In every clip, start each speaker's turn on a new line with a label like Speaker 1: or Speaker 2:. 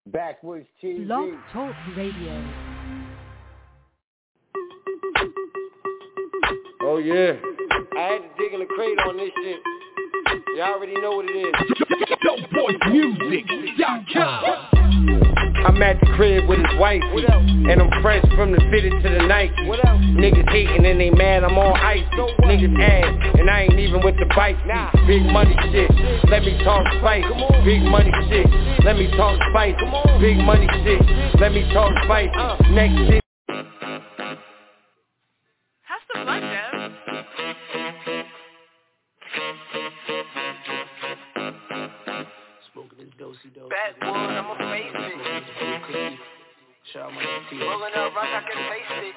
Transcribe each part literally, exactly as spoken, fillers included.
Speaker 1: Backwoods T V.
Speaker 2: Blog Talk Radio.
Speaker 1: Oh yeah. I had to dig in the crate on this shit. Y'all already know what it is.
Speaker 3: Dope Boy Music dot com.
Speaker 1: I'm at the crib with his wifey, and I'm fresh from the fitted to the Nike. Niggas hating and they mad, I'm all icy. Niggas ass, and I ain't even with the bike. Big money shit, let me talk spice. Big money shit, let me talk spice. Big money shit, let me talk spice. Next shit.
Speaker 4: How's the blood, Dev? Backwood, I'ma face it. Rolling up rock, I can taste it.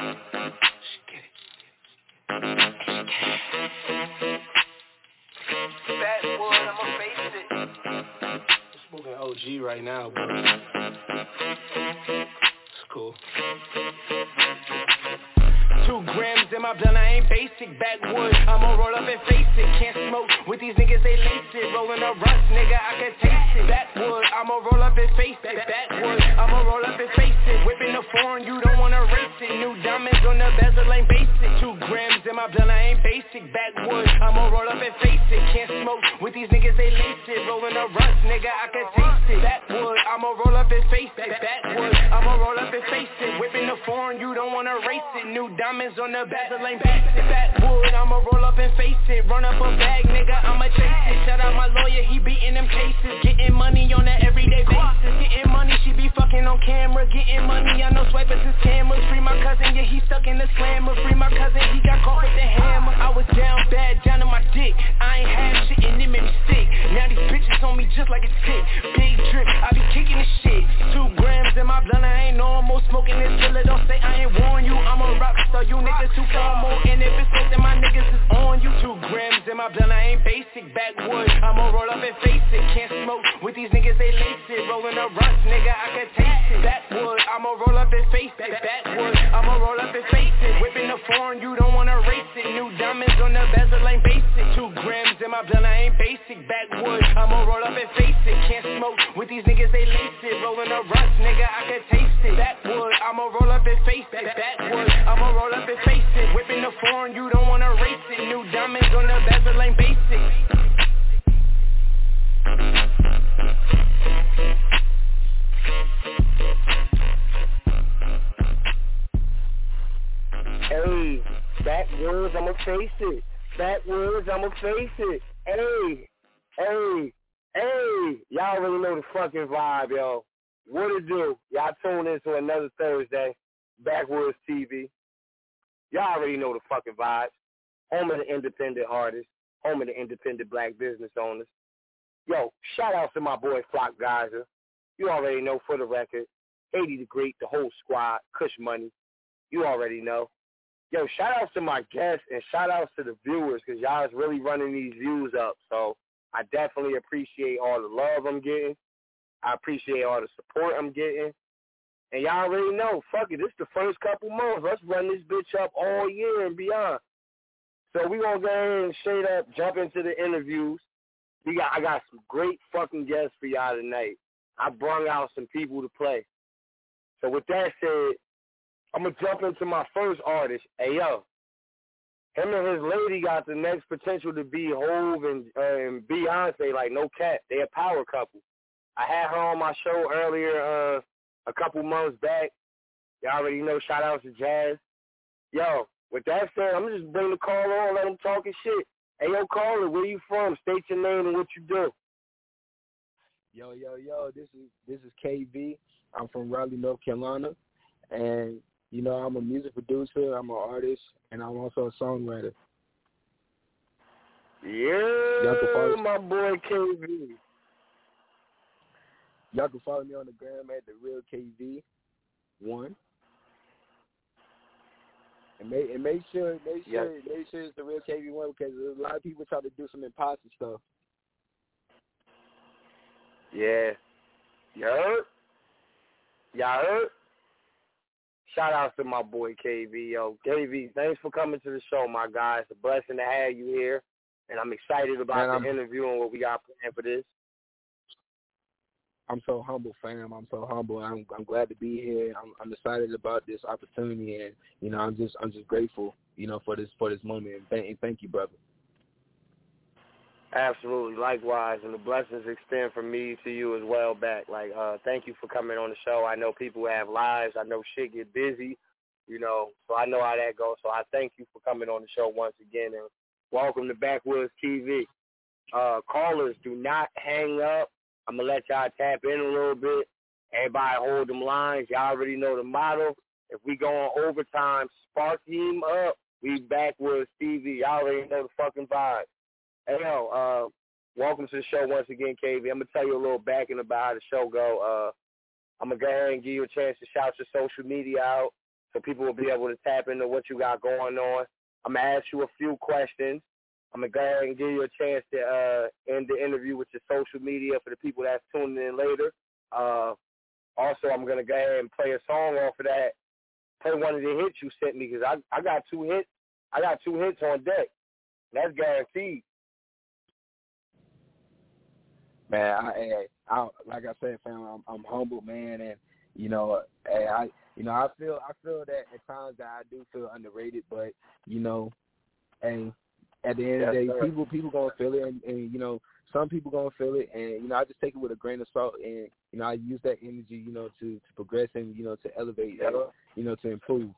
Speaker 4: Backwood, I'ma face it.
Speaker 5: I'm smoking O G right now, bro. It's cool.
Speaker 6: Two grams in my blunt, I ain't basic. Backwood, I'ma roll up and face it. Can't smoke with these niggas, they lace it. Rolling up rust, nigga, I can taste it. Backwood, I'ma roll up and face it. Backwood, I'ma roll up and face it. Whipping the foreign, you don't wanna race it. New diamonds on the bezel, ain't basic. Two grams in my blunt, I ain't basic. Backwood, I'ma roll up and face it. Can't smoke with these niggas, they lace it. Rolling up rust, nigga, I can taste it. Backwood, I'ma roll up and face it. Backwood, I'ma roll up and face it. Whipping the foreign, you don't wanna race it. New diamonds on the bezel, ain't basic. Backwood, I'ma roll up and face it. Run up a bag, nigga, I'ma chase it. Shout out my lawyer, he beating them cases. Getting money on an everyday basis. Getting money, she be fucking on camera. Getting money, I know swipers is cameras. Free my cousin, yeah, he stuck in the slammer. Free my cousin, he got caught with the hammer. I was down bad, down to my dick. I ain't had shit and it made me sick. Now these bitches on me just like a stick. Big drip, I be kicking this shit. Two grams in my blunt, I ain't normal. Smoking this killer, don't say I ain't warn you. I'm a rock star, you niggas too formal. And if it's something my niggas is on you. Two grams in my blunt, I ain't basic. Backwood, I'ma roll up and face it. Can't smoke with these niggas, they lace it. Rolling up rust, nigga, I can taste it. Backwood, I'ma roll up and face it. Backwood, I'ma roll up and face it. Whipping the foreign, you don't wanna race it. New diamonds on the bezel, ain't basic. Two grams in my blunt, I ain't basic. Backwood, I'ma roll up and face it. Can't smoke with these niggas, they lace it. Rolling up rust, nigga, I can taste it. Backwood, I'ma roll up and face it. Backwood, I'ma roll up and face it. Whipping the foreign, you don't wanna race it. New diamonds on the bezel, ain't basic.
Speaker 1: Hey, backwoods, I'ma face it. Backwoods, I'ma face it. Hey, hey, hey. Y'all already know the fucking vibe, yo. What it do? Y'all tune in to another Thursday, Backwoods T V. Y'all already know the fucking vibes. Home of the independent artists, home of the independent black business owners. Yo, shout out to my boy Flock Geyser. You already know, for the record. Haiti the Great, the whole squad, Kush Money. You already know. Yo, shout outs to my guests and shout outs to the viewers, because y'all is really running these views up. So I definitely appreciate all the love I'm getting. I appreciate all the support I'm getting. And y'all already know, fuck it, this the first couple months. Let's run this bitch up all year and beyond. So we gonna go ahead and straight up jump into the interviews. We got I got some great fucking guests for y'all tonight. I brung out some people to play. So with that said, I'm going to jump into my first artist. Hey, yo. Him and his lady got the next potential to be Hove and, uh, and Beyonce, like no cap. They a power couple. I had her on my show earlier uh, a couple months back. Y'all already know, shout out to Jazz. Yo, with that said, I'm just bring the caller on, let him talk his shit. Hey, yo, caller, where you from? State your name and what you do.
Speaker 7: Yo, yo, yo, this is this is K V. I'm from Raleigh, North Carolina. And you know, I'm a music producer, I'm an artist, and I'm also a songwriter.
Speaker 1: Yeah,
Speaker 7: y'all can follow,
Speaker 1: my boy K V.
Speaker 7: Y'all can follow me on the gram at the real K V one. And make and make sure make sure
Speaker 1: yes.
Speaker 7: make sure it's the real K V one, because there's a lot of people try to do some imposter stuff.
Speaker 1: Yeah. You heard? Y'all heard? Shout out to my boy K V, yo. K V, thanks for coming to the show, my guy. It's a blessing to have you here, and I'm excited about Man, the I'm, interview and what we got planned for this.
Speaker 7: I'm so humble, fam. I'm so humble. I'm I'm glad to be here. I'm I'm excited about this opportunity, and you know, I'm just I'm just grateful, you know, for this for this moment. And thank, and thank you, brother.
Speaker 1: Absolutely, likewise, and the blessings extend from me to you as well back. Like, uh, thank you for coming on the show. I know people have lives. I know shit get busy, you know, so I know how that goes. So I thank you for coming on the show once again, and welcome to Backwoods T V. Uh, callers, do not hang up. I'm going to let y'all tap in a little bit. Everybody hold them lines. Y'all already know the motto. If we go on overtime, spark him up. We Backwoods T V. Y'all already know the fucking vibe. Hey, yo, uh, welcome to the show once again, K V. I'm going to tell you a little backing about how the show go. Uh, I'm going to go ahead and give you a chance to shout your social media out so people will be able to tap into what you got going on. I'm going to ask you a few questions. I'm going to go ahead and give you a chance to uh, end the interview with your social media for the people that's tuning in later. Uh, also, I'm going to go ahead and play a song off of that. Play one of the hits you sent me because I, I got two hits. I got two hits on deck. That's guaranteed.
Speaker 7: Man, I, I, I like I said, fam, I'm, I'm humble, man, and you know, I, I, you know, I feel, I feel that at times that I do feel underrated, but you know, and at the end of the day,
Speaker 1: yes,
Speaker 7: people, people gonna feel it, and, and you know, some people gonna feel it, and you know, I just take it with a grain of salt, and you know, I use that energy, you know, to, to progress and you know, to elevate,
Speaker 1: yeah.
Speaker 7: and, you know, to improve.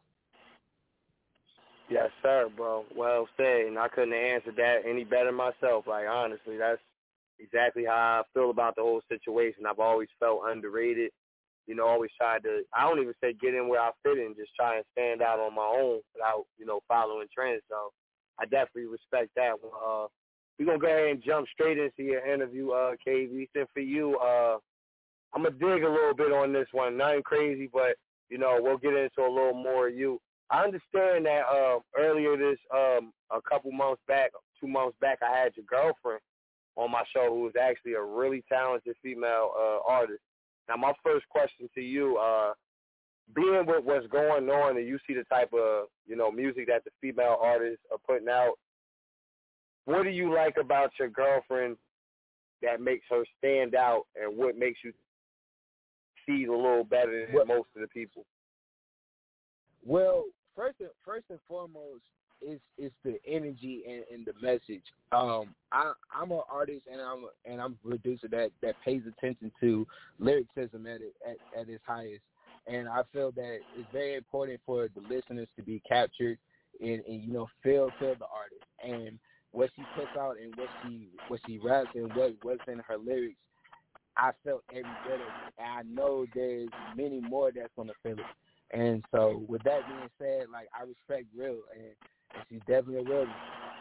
Speaker 1: Yes, sir, bro. Well said, and I couldn't have answered that any better myself. Like, honestly, that's exactly how I feel about the whole situation. I've always felt underrated, you know, always tried to, I don't even say get in where I fit in, just try and stand out on my own without, you know, following trends. So I definitely respect that. Uh, we're going to go ahead and jump straight into your interview, uh, K V. And for you, uh, I'm going to dig a little bit on this one. Nothing crazy, but, you know, we'll get into a little more of you. I understand that uh, earlier this, um, a couple months back, two months back, I had your girlfriend on my show who was actually a really talented female uh, artist. Now, my first question to you, uh, being with what's going on and you see the type of, you know, music that the female artists are putting out, what do you like about your girlfriend that makes her stand out, and what makes you see a little better than
Speaker 7: well,
Speaker 1: most of the people?
Speaker 7: Well, first and, first and foremost, It's it's the energy and, and the message. Um, I I'm an artist and I'm and I'm a producer that, that pays attention to lyricism at it at, at its highest. And I feel that it's very important for the listeners to be captured and, and you know feel feel the artist and what she puts out and what she what she raps and what what's in her lyrics. I felt every bit of it. And I know there's many more that's gonna feel it. And so with that being said, like I respect Real and. And she's definitely a real one.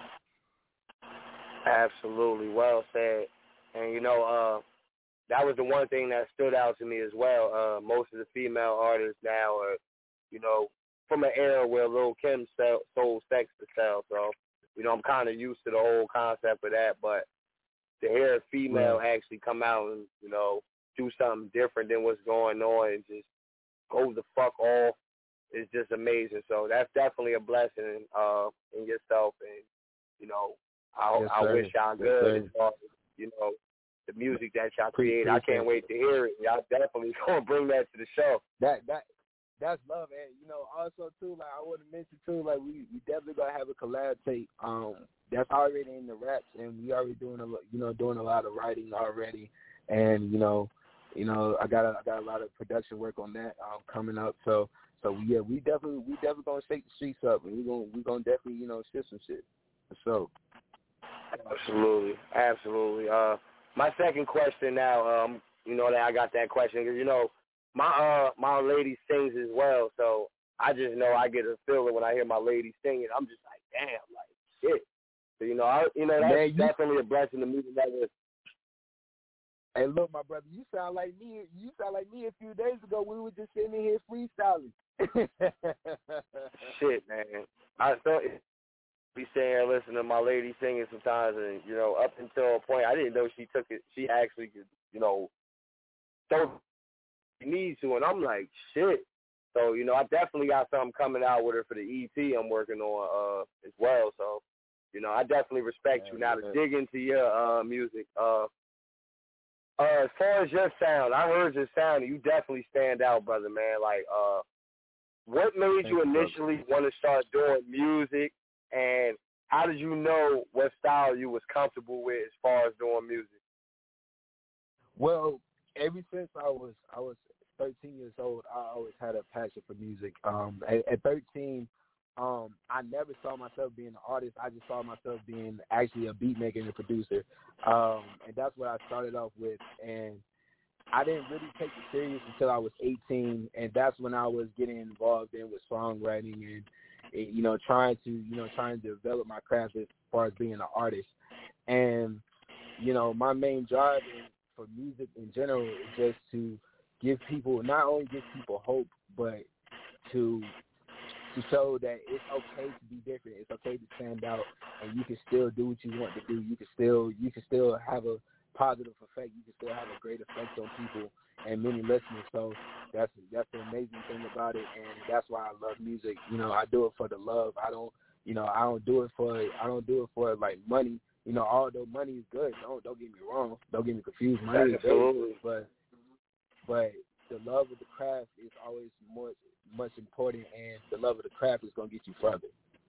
Speaker 1: Absolutely, well said. And, you know, uh, that was the one thing that stood out to me as well. Uh, most of the female artists now are, you know, from an era where Lil' Kim sold sex to sell. So, you know, I'm kind of used to the whole concept of that. But to hear a female
Speaker 7: right.
Speaker 1: actually come out and, you know, do something different than what's going on and just go the fuck off, it's just amazing. So that's definitely a blessing uh, in yourself. And, you know, I,
Speaker 7: yes,
Speaker 1: I wish y'all good
Speaker 7: yes,
Speaker 1: as far as, you know, the music that y'all create. I can't wait to hear it. Y'all definitely going to bring that to the show.
Speaker 7: That, that, that's love. And, you know, also, too, like, I want to mention, too, like, we, we definitely going to have a collab tape. Um, that's already in the raps, and we already doing, a, you know, doing a lot of writing already. And, you know, you know, I got a, I got a lot of production work on that um, coming up. So, So yeah, we definitely we definitely gonna shake the streets up, and we gonna we gonna definitely you know shift some shit. So
Speaker 1: absolutely, absolutely. Uh, my second question now, um, you know that I got that question because you know my uh my lady sings as well, so I just know I get a feeling when I hear my lady singing. I'm just like, damn, like shit. So you know, I, you know that's
Speaker 7: Man, you,
Speaker 1: definitely a blessing to me that was.
Speaker 7: Hey, look, my brother, you sound like me. You sound like me a few days ago. We were just sitting in here freestyling.
Speaker 1: Shit, man. I thought be sitting here listening to my lady singing sometimes, and you know, up until a point, I didn't know she took it. She actually could, you know, throw she needs to, and I'm like, shit. So you know, I definitely got something coming out with her for the E P I'm working on uh, as well. So you know, I definitely respect
Speaker 7: yeah,
Speaker 1: you. Now
Speaker 7: yeah.
Speaker 1: to dig into your uh, music. Uh, uh, as far as your sound, I heard your sound. You definitely stand out, brother, man. Like, uh, what made
Speaker 7: Thank
Speaker 1: you
Speaker 7: you,
Speaker 1: initially want to start doing music, and how did you know what style you was comfortable with as far as doing music?
Speaker 7: Well, ever since I was I was thirteen years old, I always had a passion for music. Um, at, at thirteen, um, I never saw myself being an artist. I just saw myself being actually a beat maker and a producer, um, and that's what I started off with. And I didn't really take it serious until I was eighteen, and that's when I was getting involved in with songwriting and, you know, trying to, you know, trying to develop my craft as far as being an artist. And, you know, my main drive for music in general is just to give people, not only give people hope, but to to show that it's okay to be different. It's okay to stand out, and you can still do what you want to do. You can still you can still have a positive effect. You can still have a great effect on people and many listeners. So that's that's the amazing thing about it, and that's why I love music. You know, I do it for the love. I don't, you know, I don't do it for I don't do it for like money. You know, although money is good, don't don't get me wrong. Don't get me confused. Money is good, but but the love of the craft is always more much important, and the love of the craft is gonna get you further.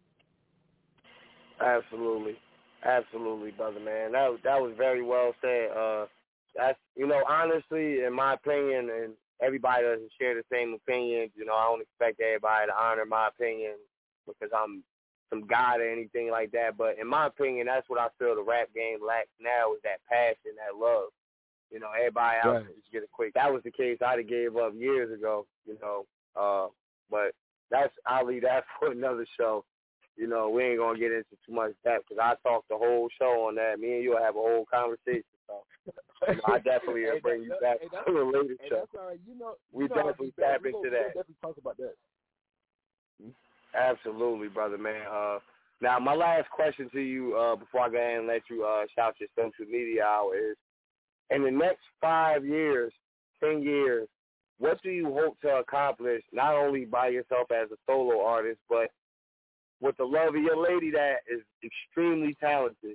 Speaker 1: Absolutely. Absolutely, brother, man. That that was very well said. Uh, that's you know, honestly, in my opinion, and everybody doesn't share the same opinions. You know, I don't expect everybody to honor my opinion because I'm some god or anything like that. But in my opinion, that's what I feel the rap game lacks now is that passion, that love. You know, everybody else
Speaker 7: Right.
Speaker 1: just get it quick. That was the case I'd have gave up years ago. You know, uh, but that's I'll leave that for another show. You know, we ain't going to get into too much depth because I talked the whole show on that. Me and you will have a whole conversation. So, you know, I definitely will bring you back to a later show.
Speaker 7: That's all right. You know,
Speaker 1: we
Speaker 7: you know
Speaker 1: definitely tap
Speaker 7: we
Speaker 1: into
Speaker 7: gonna,
Speaker 1: that.
Speaker 7: We'll definitely talk about that.
Speaker 1: Absolutely, brother, man. Uh, now, my last question to you uh, before I go ahead and let you uh, shout your social media out is, in the next five years, ten years, what do you hope to accomplish, not only by yourself as a solo artist, but with the love of your lady that is extremely talented?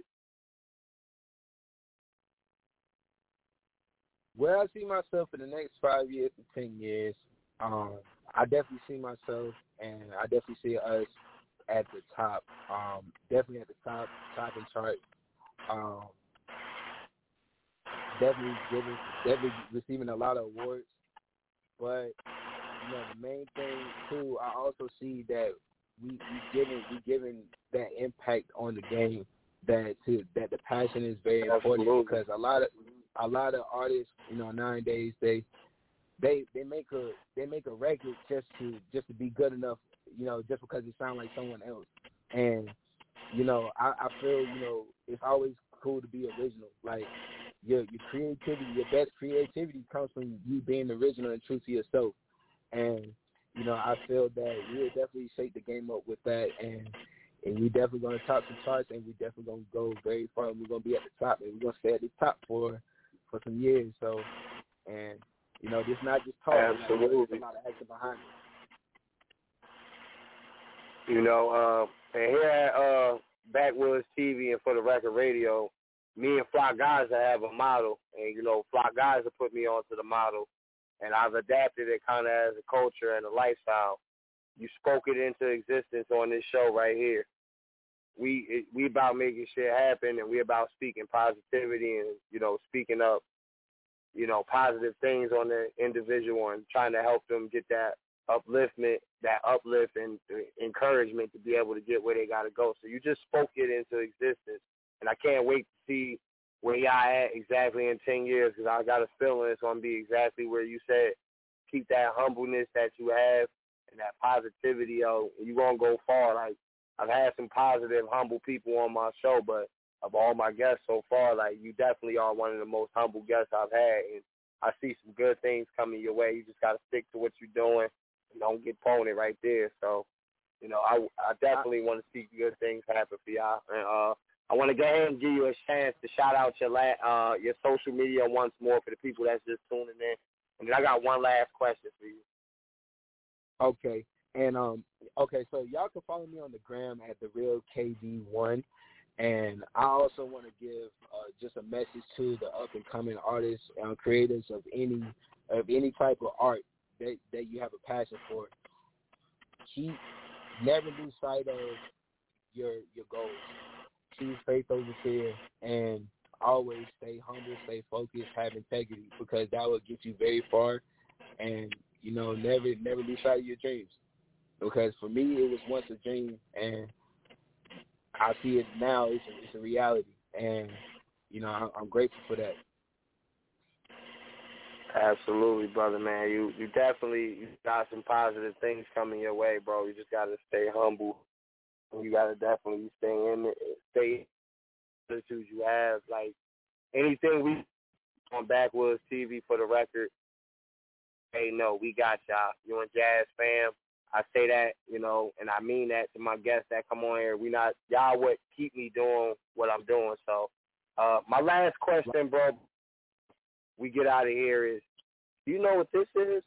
Speaker 7: Where I see myself in the next five years to ten years, um, I definitely see myself, and I definitely see us at the top. Um, definitely at the top, top in charts. Um, definitely giving, definitely receiving a lot of awards. But you know, the main thing too, I also see that we we giving we giving that impact on the game. That to that the passion is very important. Absolutely. Because a lot of a lot of artists, you know, nowadays they they they make a they make a record just to just to be good enough, you know, just because it sounds like someone else. And you know, I, I feel you know it's always cool to be original. Like your your creativity, your best creativity comes from you being original and true to yourself. And you know, I feel that we'll definitely shake the game up with that, and and we definitely going to top some charts, and we definitely going to go very far. And we're going to be at the top, and we're going to stay at the top for for some years. So, and you know, this not just talk.
Speaker 1: Absolutely.
Speaker 7: There's a lot of action behind
Speaker 1: it. You know, uh, and here at uh, Backwoods T V and For the Record Radio, me and Fly Guys have a model, and you know, Fly Guys have put me onto the model. And I've adapted it kind of as a culture and a lifestyle. You spoke it into existence on this show right here. We it, we about making shit happen, and we about speaking positivity and, you know, speaking up, you know, positive things on the individual and trying to help them get that upliftment, that uplift and encouragement to be able to get where they got to go. So you just spoke it into existence, and I can't wait to see where y'all at exactly in ten years, because I got a feeling it's going to be exactly where you said. Keep that humbleness that you have and that positivity, yo, and you're going to go far. Like, I've had some positive, humble people on my show, but of all my guests so far, like, you definitely are one of the most humble guests I've had, and I see some good things coming your way. You just got to stick to what you're doing and don't get pwned right there. So, you know, I, I definitely want to see good things happen for y'all. And, uh, I want to go ahead and give you a chance to shout out your la- uh, your social media once more for the people that's just tuning in. And then I got one last question for you.
Speaker 7: Okay. And, um, okay, so y'all can follow me on the gram at The Real K D one. And I also want to give uh, just a message to the up and coming artists and creators of any of any type of art that, that you have a passion for. Keep never lose sight of your your goals. Choose faith over fear, and always stay humble, stay focused, have integrity, because that will get you very far. And you know, never never lose sight of your dreams. Because for me, it was once a dream, and I see it now. It's a, it's a reality, and you know, I'm, I'm grateful for that.
Speaker 1: Absolutely, brother, man. You you definitely you got some positive things coming your way, bro. You just gotta stay humble. You gotta definitely stay in it, stay in the attitude you have. Like anything we on Backwoods T V for the record. Hey, no, we got y'all. You and Jazz fam. I say that, you know, and I mean that to my guests that come on here. We not y'all what keep me doing what I'm doing. So, uh, my last question, bro, we get out of here is, do you know what this is?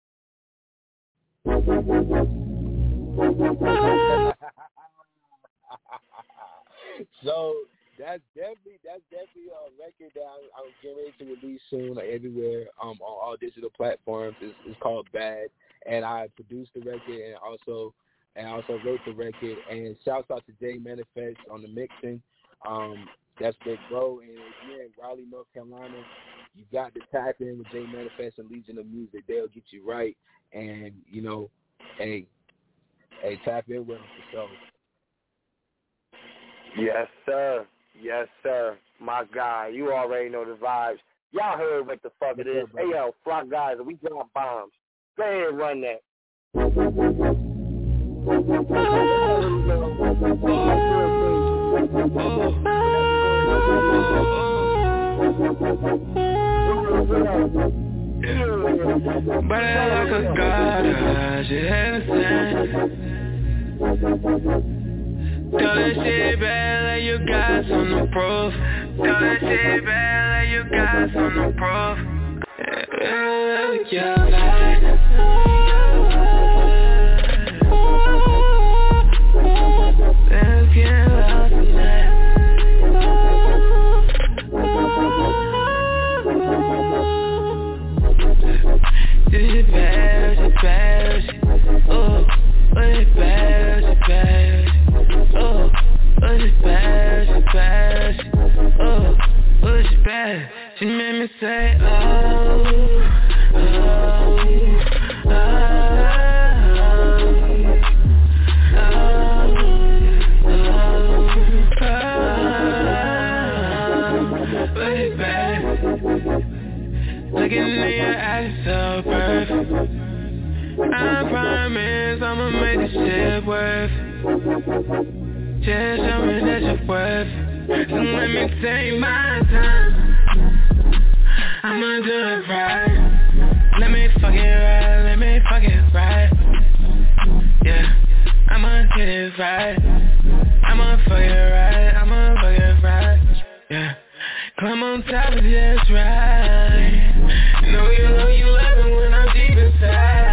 Speaker 7: So that's definitely that's definitely a record that I'm, I'm getting ready to release soon, like everywhere, um, on all digital platforms. It's, it's called Bad, and I produced the record and also and I also wrote the record. And shouts out to Jay Manifest on the mixing. Um, that's Big Bro. And if you're in Raleigh, North Carolina, you got to tap in with Jay Manifest and Legion of Music. They'll get you right. And you know, hey, hey, tap in with them for sure.
Speaker 1: Yes, sir. Yes, sir. My guy. You already know the vibes. Y'all heard what the fuck it is. Hey, yo, Flock guys, we drop bombs. Go ahead and run that.
Speaker 6: But like a goddess, you understand. Tell that shit bad like you got some proof. Tell that shit bad like you got some proof. Yeah, yeah, let's get lost in that. This is bad, this is bad. Oh, it's bad, it's bad. Oh, oh, it's bad, it's bad. Oh, oh, it's bad. She made me say, oh, oh, oh, oh, oh, oh, it's bad. Looking in your eyes so perfect. I promise I'ma make this shit worth. Just show me that you're worth. So let me take my time. I'ma do it right. Let me fuck it right. Let me fuck it right. Yeah, I'ma get it right. I'ma fuck it right. I'ma fuck it right. Yeah, come on top of this right. Know you know you love it when I'm deep inside.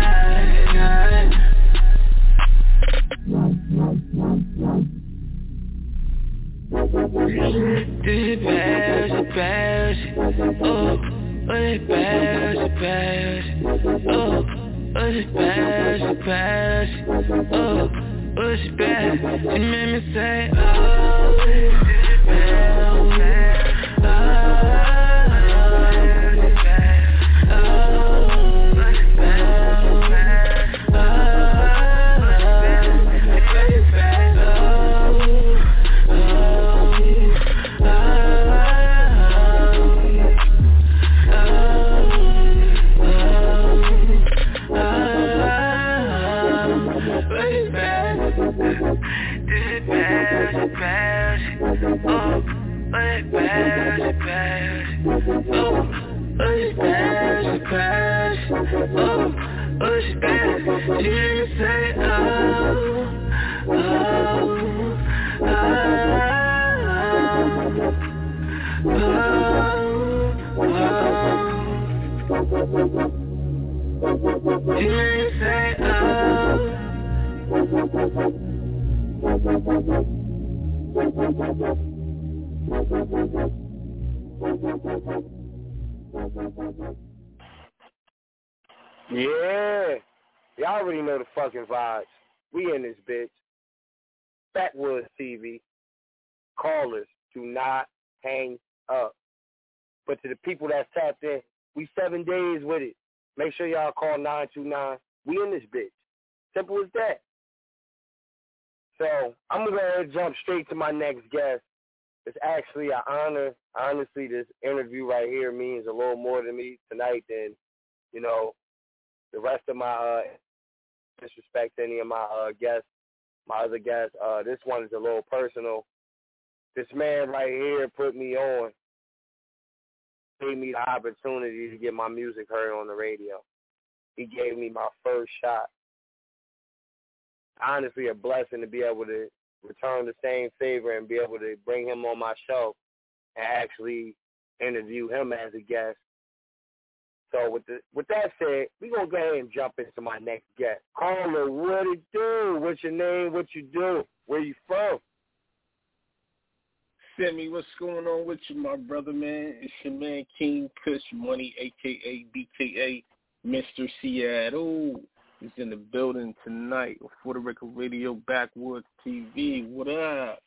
Speaker 6: This is bad, it's bad. Oh, oh, it's bad, it's bad. Oh, oh, it's bad, it's bad. Oh, oh, it's bad. She made me say, oh, it's bad, it's bad. Oh, it's bad. Oh, it's bad, it's bad. Oh, it's bad.
Speaker 1: Yeah. Y'all already know the fucking vibes. We in this bitch. Backwoods T V. Callers, do not hang up. But to the people that's tapped in, we seven days with it. Make sure y'all call nine two nine. We in this bitch. Simple as that. So I'm going to jump straight to my next guest. It's actually an honor. Honestly, this interview right here means a little more to me tonight than, you know, the rest of my, uh, disrespect to any of my uh, guests, my other guests. Uh, this one is a little personal. This man right here put me on, gave me the opportunity to get my music heard on the radio. He gave me my first shot. Honestly, a blessing to be able to return the same favor and be able to bring him on my show and actually interview him as a guest. So with the, with that said, we're going to go ahead and jump into my next guest. Caller, what it do? What's your name? What you do? Where you from?
Speaker 2: Semi, what's going on with you, my brother, man? It's your man, King Kush Money, a k a. B K A, Mister Seattle. He's in the building tonight on For the Record Radio, Backwoods T V. What up?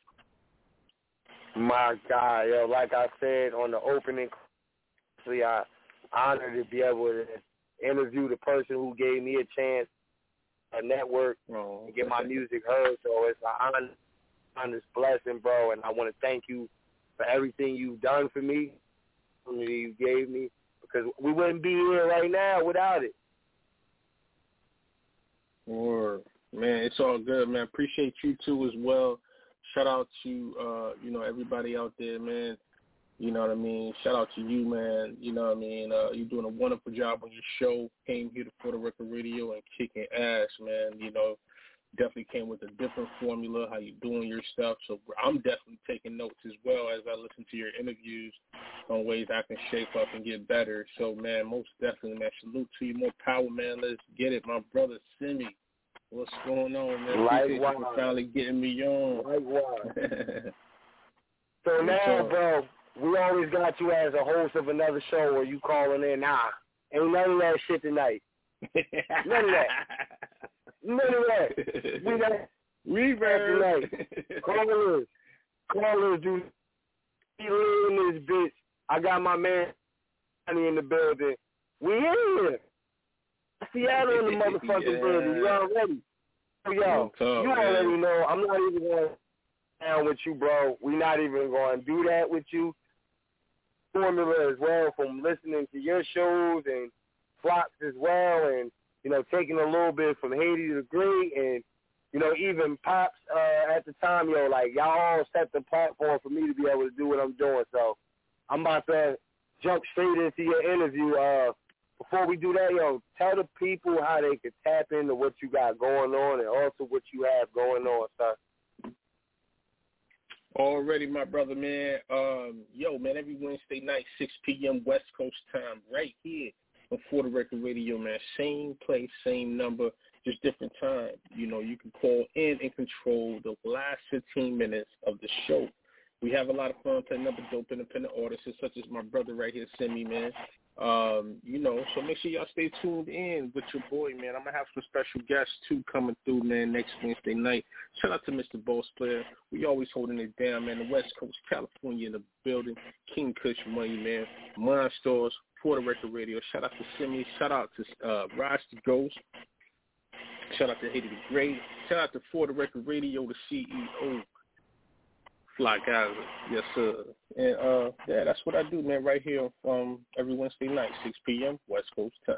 Speaker 1: My God, yo, like I said on the opening, actually, I honored to be able to interview the person who gave me a chance, a network,
Speaker 2: oh,
Speaker 1: and get my music heard. So it's an honor, honest blessing, bro, and I want to thank you for everything you've done for me, you gave me, because we wouldn't be here right now without it.
Speaker 2: Or, man, it's all good, man. Appreciate you, too, as well. Shout out to, uh, you know, everybody out there, man. You know what I mean? Shout out to you, man. You know what I mean? Uh, you're doing a wonderful job on your show. Came here to For the Record Radio and kicking ass, man. You know, definitely came with a different formula, how you doing your stuff. So I'm definitely taking notes as well as I listen to your interviews on ways I can shape up and get better. So, man, most definitely, man, salute to you. More power, man. Let's get it. My brother, Simi. What's going on, man? Appreciate you for finally getting me on.
Speaker 1: Likewise. So now, bro, we always got you as a host of another show where you calling in. Nah, ain't none of that shit tonight. None of that. None of that. We got
Speaker 2: Reverb
Speaker 1: tonight. Callers, callers, do he in this bitch? I got my man in the building. We in here. Seattle in the motherfucking
Speaker 2: yeah.
Speaker 1: building. You already. Yo,
Speaker 2: talk,
Speaker 1: you
Speaker 2: man.
Speaker 1: already know. I'm not even going down with you, bro. We're not even going to do that with you. Formula as well from listening to your shows and Flocks as well, and you know, taking a little bit from Haiti the Great, and you know, even Pops uh, at the time, yo, like y'all all set the platform for me to be able to do what I'm doing. So I'm about to jump straight into your interview. Uh, before we do that, yo, tell the people how they can tap into what you got going on and also what you have going on, sir.
Speaker 2: Already, my brother, man. Um, yo, man, every Wednesday night, six p.m. West Coast time, right here on For the Record Radio, man. Same place, same number, just different time. You know, you can call in and control the last fifteen minutes of the show. We have a lot of fun playing up with dope independent artists such as my brother right here, Simi, man. Um, you know, so make sure y'all stay tuned in with your boy, man. I'm going to have some special guests, too, coming through, man, next Wednesday night. Shout out to Mister Boss Player. We always holding it down, man. The West Coast, California in the building. King Kush Money, man. Mind Stores, For the Record Radio. Shout out to Simi. Shout out to uh, Rise to Ghost. Shout out to Haiti the Great. Shout out to For the Record Radio, the C E O. Fly guys, yes sir. And uh, yeah, that's what I do, man. Right here um, every Wednesday night, six p.m. West Coast time.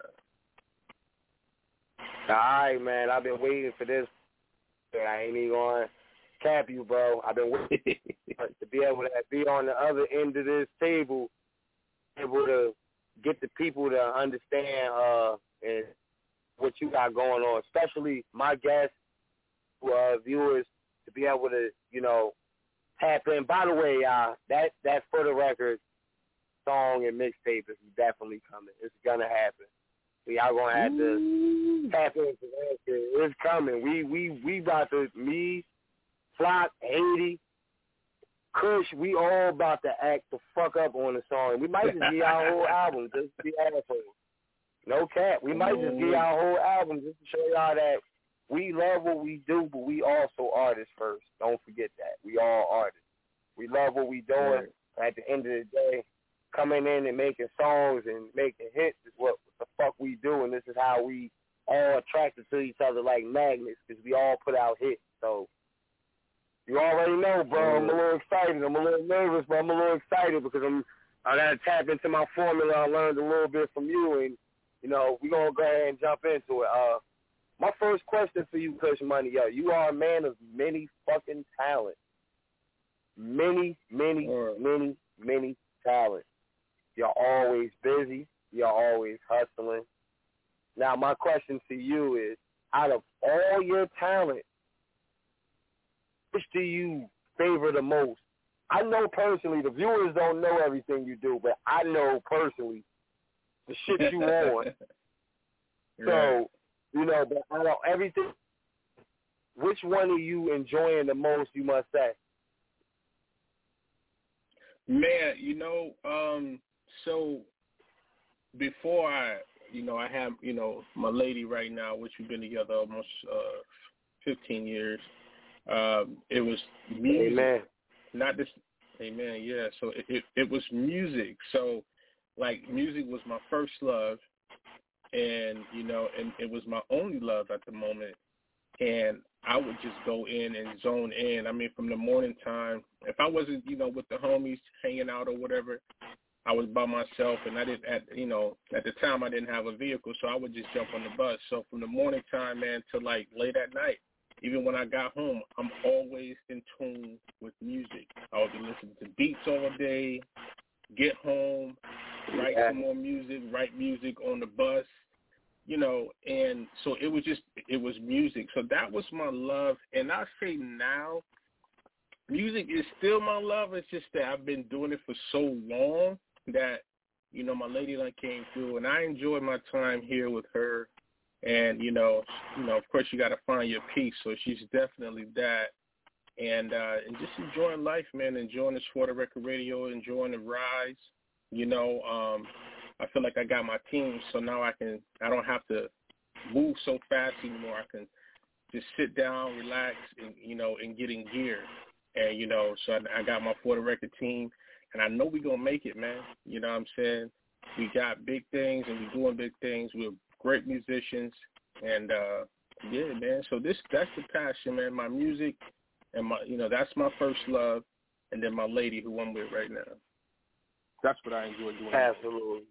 Speaker 1: All right, man. I've been waiting for this. I ain't even going to cap you, bro. I've been waiting to be able to be on the other end of this table, able to get the people to understand uh, and what you got going on, especially my guests, uh, viewers, to be able to, you know, tap in. By the way, uh, that that For the Record song and mixtape is definitely coming. It's gonna happen. We are gonna have to Ooh. tap into that. It's coming. We we we about to me, Flock, Haiti, Kush, we all about to act the fuck up on the song. We might just get our whole album just to be assholes. No cap. We might just get our whole album just to show y'all that we love what we do, but we also artists first. Don't forget that. We all artists. We love what we doing. Right. At the end of the day, coming in and making songs and making hits is what the fuck we do, and this is how we all attracted to each other like magnets because we all put out hits. So you already know, bro. I'm a little excited. I'm a little nervous, but I'm a little excited because I'm I gotta tap into my formula. I learned a little bit from you, and you know we're gonna go ahead and jump into it. Uh, my first question for you, Kush Money, yo, you are a man of many fucking talents. Many, many, right. many, many talents. You're always busy. You're always hustling. Now, my question to you is, out of all your talent, which do you favor the most? I know personally, the viewers don't know everything you do, but I know personally the shit you on. So, right. you know, but out of everything, which one are you enjoying the most, you must say?
Speaker 2: Man, you know, um, so before I, you know, I have, you know, my lady right now, which we've been together almost uh, fifteen years. Um, it was music. Amen. Not this, amen, yeah. So it, it, it was music. So, like, music was my first love, and, you know, and it was my only love at the moment. And I would just go in and zone in. I mean, from the morning time, if I wasn't, you know, with the homies hanging out or whatever, I was by myself, and I didn't, at, you know, at the time I didn't have a vehicle, so I would just jump on the bus. So from the morning time, man, to like late at night, even when I got home, I'm always in tune with music. I would be listening to beats all day, get home, write yeah. some more music, write music on the bus. You know, and so it was just, it was music. So that was my love. And I say now, music is still my love. It's just that I've been doing it for so long that, you know, my lady and I came through, and I enjoyed my time here with her. And, you know, you know, of course you got to find your peace. So she's definitely that. And, uh, and just enjoying life, man, enjoying the For the Record Radio, enjoying the rides, you know, um, I feel like I got my team, so now I can, I don't have to move so fast anymore. I can just sit down, relax, and, you know, and get in gear. And, you know, so I, I got my For the Record team, and I know we're going to make it, man. You know what I'm saying? We got big things, and we're doing big things. We're great musicians, and, uh, yeah, man. So this, that's the passion, man. My music, and my, you know, that's my first love, and then my lady who I'm with right now. That's what I enjoy doing.
Speaker 1: Absolutely.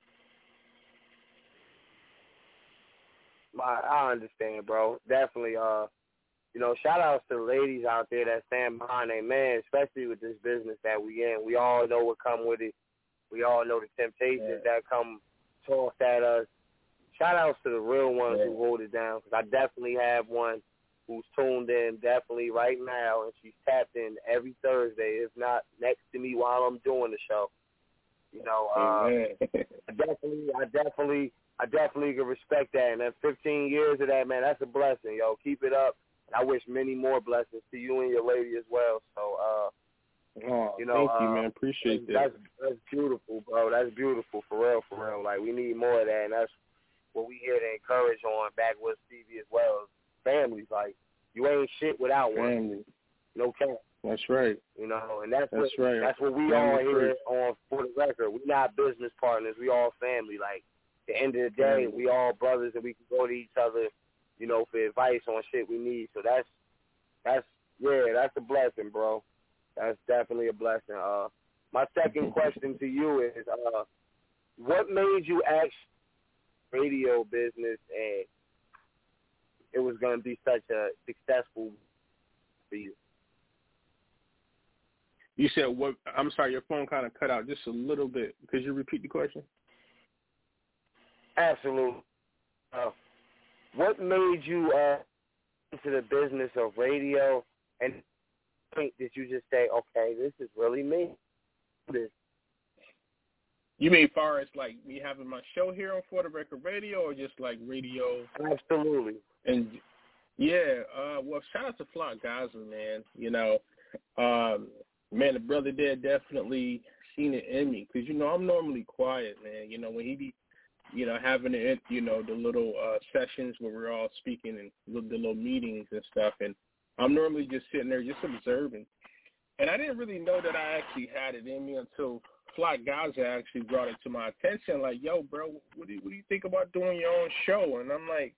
Speaker 1: I, I understand, bro. Definitely, uh, you know, shout outs to the ladies out there that stand behind their man, especially with this business that we in. We all know what come with it. We all know the temptations yeah. that come tossed at us. Shout outs to the real ones yeah. who hold it down, because I definitely have one who's tuned in definitely right now, and she's tapped in every Thursday, if not next to me while I'm doing the show. You know, uh, I definitely, I definitely, I definitely can respect that. And then fifteen years of that, man, that's a blessing, yo. Keep it up. And I wish many more blessings to you and your lady as well. So, uh,
Speaker 2: oh,
Speaker 1: you know,
Speaker 2: thank you,
Speaker 1: uh,
Speaker 2: man. Appreciate that.
Speaker 1: That's that's beautiful, bro. That's beautiful, for real, for real. Like, we need more of that, and that's what we here to encourage on Backwoods T V as well. Families, like, you ain't shit without one.
Speaker 2: Family.
Speaker 1: No cap.
Speaker 2: That's right.
Speaker 1: You know, and that's,
Speaker 2: that's
Speaker 1: what
Speaker 2: right.
Speaker 1: that's what we all here on For the Record. We're not business partners. We all family. Like, at the end of the day, we all brothers, and we can go to each other, you know, for advice on shit we need. So that's that's yeah, that's a blessing, bro. That's definitely a blessing. Uh, my second question to you is, uh, what made you act radio business and it was going to be such a successful for you?
Speaker 2: You said what? I'm sorry, your phone kind of cut out just a little bit. Could you repeat the question?
Speaker 1: Absolutely. Uh, what made you uh, into the business of radio, and did you just say, okay, this is really me? This.
Speaker 2: You mean as far as like me having my show here on For the Record Radio, or just like radio?
Speaker 1: Absolutely.
Speaker 2: And yeah, uh, well, shout out to Flock Gaza, man. You know, um, man, the brother there definitely seen it in me because, you know, I'm normally quiet, man. You know, when he be, you know, having the, you know, the little uh, sessions where we're all speaking and the little meetings and stuff, and I'm normally just sitting there just observing. And I didn't really know that I actually had it in me until Fly Gaza actually brought it to my attention. Like, yo, bro, what do you, what do you think about doing your own show? And I'm like,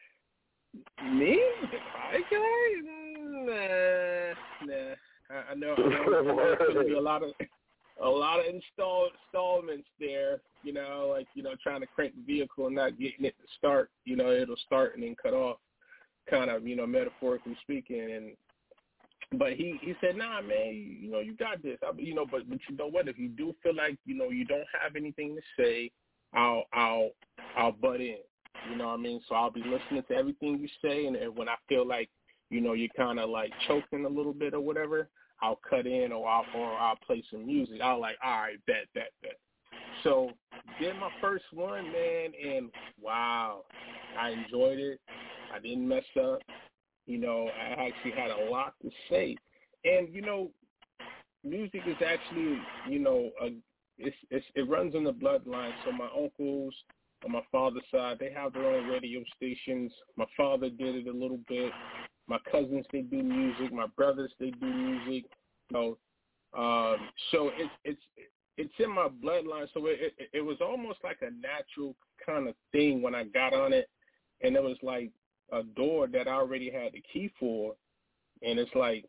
Speaker 2: me, the quiet guy? Nah, nah. I, I know, I know there's going to be a lot of a lot of install installments there. You know, like you know, trying to crank the vehicle and not getting it to start. You know, it'll start and then cut off, kind of, you know, metaphorically speaking. And but he, he said, nah, man, you, you know, you got this. I, you know, but but you know what? If you do feel like you know you don't have anything to say, I'll I'll I'll butt in. You know what I mean? So I'll be listening to everything you say, and, and when I feel like, you know, you're kind of like choking a little bit or whatever, I'll cut in or I'll, or I'll play some music. I'll like, all right, bet, bet, bet. So did my first one, man, and wow, I enjoyed it. I didn't mess up. You know, I actually had a lot to say. And, you know, music is actually, you know, a, it's, it's, it runs in the bloodline. So my uncles on my father's side, they have their own radio stations. My father did it a little bit. My cousins, they do music. My brothers, they do music. You know, um, so it's it's it's in my bloodline. So it, it it was almost like a natural kind of thing when I got on it, and it was like a door that I already had the key for, and it's like,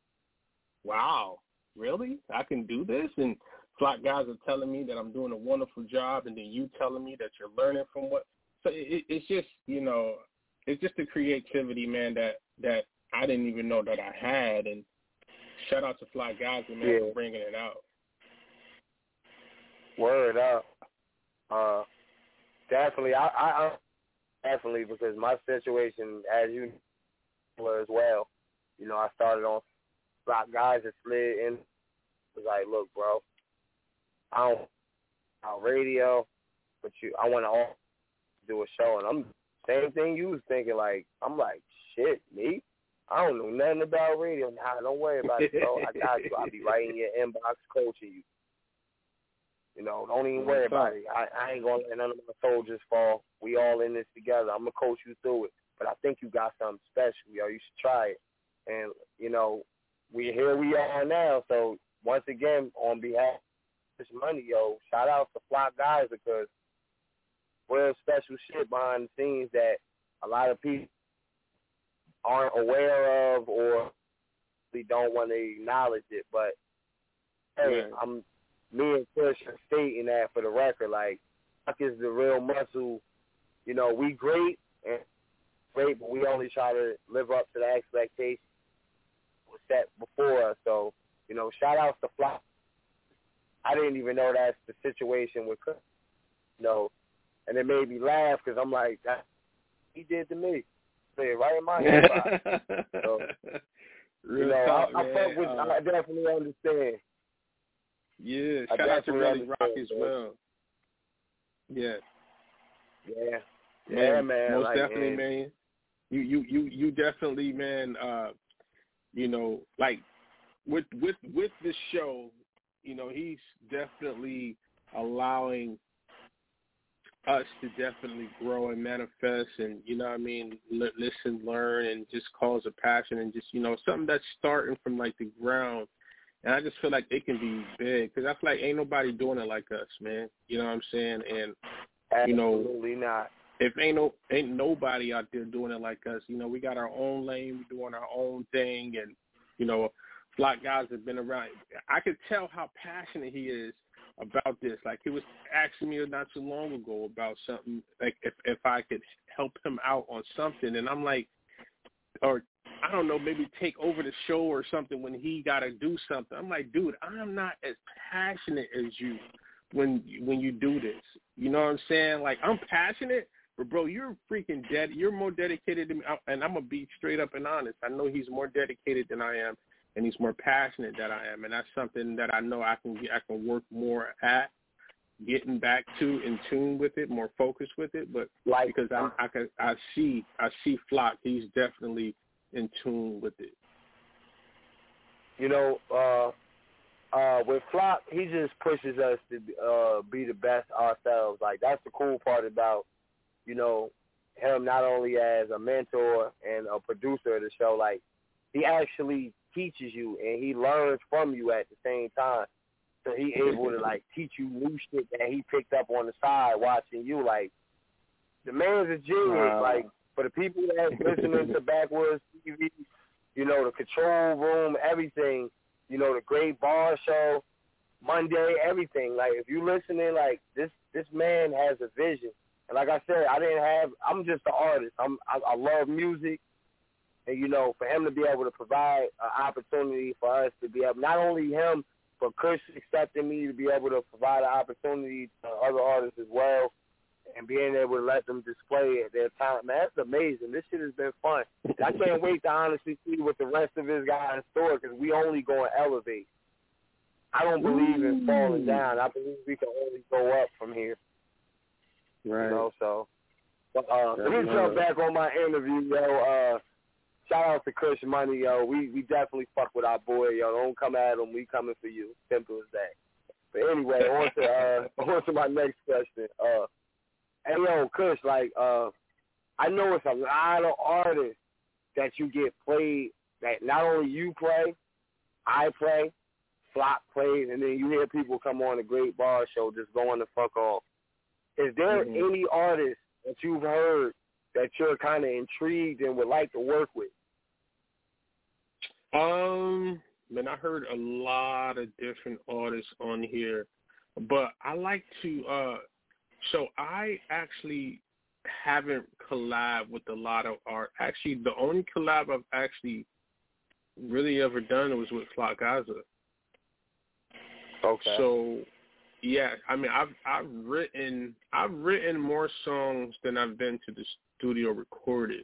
Speaker 2: wow, really? I can do this? And Flock guys are telling me that I'm doing a wonderful job, and then you telling me that you're learning from what. So it, it's just, you know, it's just the creativity, man, that, that I didn't even know that I had. And shout out to Fly Guys, man, yeah. for bringing it out.
Speaker 1: Word up. Uh, definitely, I, I, I definitely, because my situation, as you know as well, you know, I started on Fly Guys and slid in. Was like, look, bro, I don't on radio, but you, I want to do a show, and I'm same thing you was thinking. Like, I'm like, shit, me, I don't know nothing about radio. Nah, don't worry about it, bro. I got you. I'll be right in your inbox coaching you. You know, don't even worry about it. I, I ain't gonna let none of my soldiers fall. We all in this together. I'm gonna coach you through it. But I think you got something special, yo. You should try it. And you know, we here we are now. So once again, on behalf this money, yo, shout out to Fly Guys, because real special shit behind the scenes that a lot of people aren't aware of or they don't want to acknowledge it. But hey, yeah. I'm me and Kush are stating that for the record. Like, Fuck is the real muscle. You know, we great and great, but we only try to live up to the expectations set before us. So, you know, shout outs to Fly. I didn't even know that's the situation with, you know, and it made me laugh because I'm like, that he did to me. Say it right in my head. So, you know, talk, I, I fuck with. Uh, I definitely understand.
Speaker 2: Yeah, shout out to Really Rock as well. Yeah.
Speaker 1: Yeah.
Speaker 2: Man,
Speaker 1: yeah, man.
Speaker 2: Most
Speaker 1: like,
Speaker 2: definitely,
Speaker 1: man.
Speaker 2: man. You, you, you, you definitely, man. Uh, you know, like with with with this show, you know, he's definitely allowing us to definitely grow and manifest, and you know what I mean, L- listen, learn, and just cause a passion, and just, you know, something that's starting from like the ground. And I just feel like it can be big because I feel like ain't nobody doing it like us, man. You know what I'm saying? And you know,
Speaker 1: absolutely not.
Speaker 2: If ain't no ain't nobody out there doing it like us, you know, we got our own lane, we doing our own thing, and you know, Flock Guys have been around. I could tell how passionate he is about this. Like, he was asking me not too long ago about something, like if if I could help him out on something, and I'm like, or I don't know, maybe take over the show or something when he got to do something. I'm like, dude, I'm not as passionate as you when when you do this. You know what I'm saying? Like, I'm passionate, but bro, you're freaking dead. You're more dedicated to me, and I'm gonna be straight up and honest. I know he's more dedicated than I am, and he's more passionate than I am, and that's something that I know I can get, I can work more at, getting back to, in tune with it, more focused with it. But like, because I I can I see I see Flock, he's definitely in tune with it.
Speaker 1: You know, uh, uh, with Flock, he just pushes us to uh, be the best ourselves. Like, that's the cool part about, you know, him not only as a mentor and a producer of the show, like, he actually teaches you and he learns from you at the same time. So he able to, like, teach you new shit that he picked up on the side watching you. Like, the man's a genius. Wow. Like, for the people that's listening to Backwoods T V, you know, the Control Room, everything, you know, the Great Bar Show, Monday, everything. Like, if you listening, like, this this man has a vision. And like I said, I didn't have, I'm just an artist. I'm, I, I love music. And, you know, for him to be able to provide an opportunity for us to be able, not only him, but Kush accepting me to be able to provide an opportunity to other artists as well and being able to let them display their talent. Man, that's amazing. This shit has been fun. And I can't wait to honestly see what the rest of his guys in store because we only going to elevate. I don't believe in falling down. I believe we can only go up from here.
Speaker 2: Right.
Speaker 1: You know, so. But, uh, let me jump back on my interview, yo. Uh, shout out to Kush Money, yo. We we definitely fuck with our boy, yo. Don't come at him. We coming for you. Simple as that. But anyway, on to, uh, on to my next question. Uh, hey, yo, Kush, like, uh, I know it's a lot of artists that you get played that not only you play, I play, Flock plays, and then you hear people come on the Great Bar Show just going the fuck off. Is there mm-hmm. any artist that you've heard that you're kind of intrigued and would like to work with?
Speaker 2: Um, man, I heard a lot of different artists on here, but I like to, uh, so I actually haven't collabed with a lot of art. Actually, the only collab I've actually really ever done was with Flock Gaza.
Speaker 1: Okay.
Speaker 2: So, yeah, I mean, I've I've written I've written more songs than I've been to the studio recorded,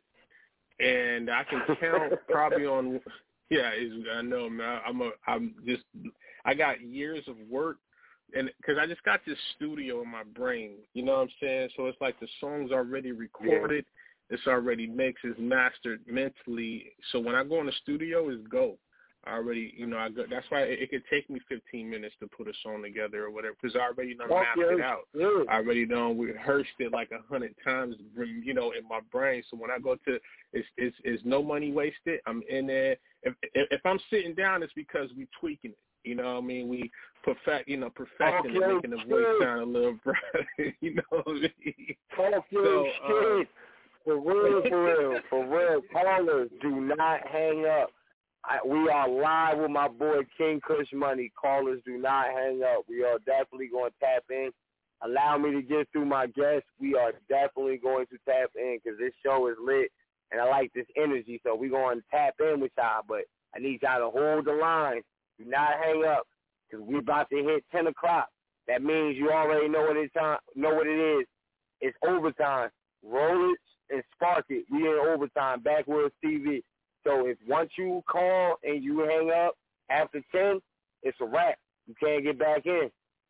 Speaker 2: and I can count probably on. Yeah, it's, I know, man. I'm a I'm just I got years of work, and because I just got this studio in my brain, you know what I'm saying? So it's like the song's already recorded, yeah. It's already mixed, it's mastered mentally. So when I go in the studio, it's go. I already, you know, I go, that's why it, it could take me fifteen minutes to put a song together or whatever, because I already done mapped it out.
Speaker 1: Yeah.
Speaker 2: I already done rehearsed it like a hundred times, you know, in my brain. So when I go to, it's it's, it's no money wasted. I'm in there. If, if if I'm sitting down, it's because we tweaking it. You know what I mean? We perfect, you know, perfecting
Speaker 1: okay,
Speaker 2: it, making the voice sound a little bright. You know what I mean?
Speaker 1: Talk your so, shit. Uh, for real, for real, for real. Callers, do not hang up. I, we are live with my boy King Kush Money. Callers, do not hang up. We are definitely going to tap in. Allow me to get through my guests. We are definitely going to tap in because this show is lit, and I like this energy. So we're going to tap in with y'all, but I need y'all to hold the line. Do not hang up because we're about to hit ten o'clock. That means you already know what it's time, know what it is. It's overtime. Roll it and spark it. We in overtime. Backwoods T V. So if once you call and you hang up after ten, it's a wrap. You can't get back in.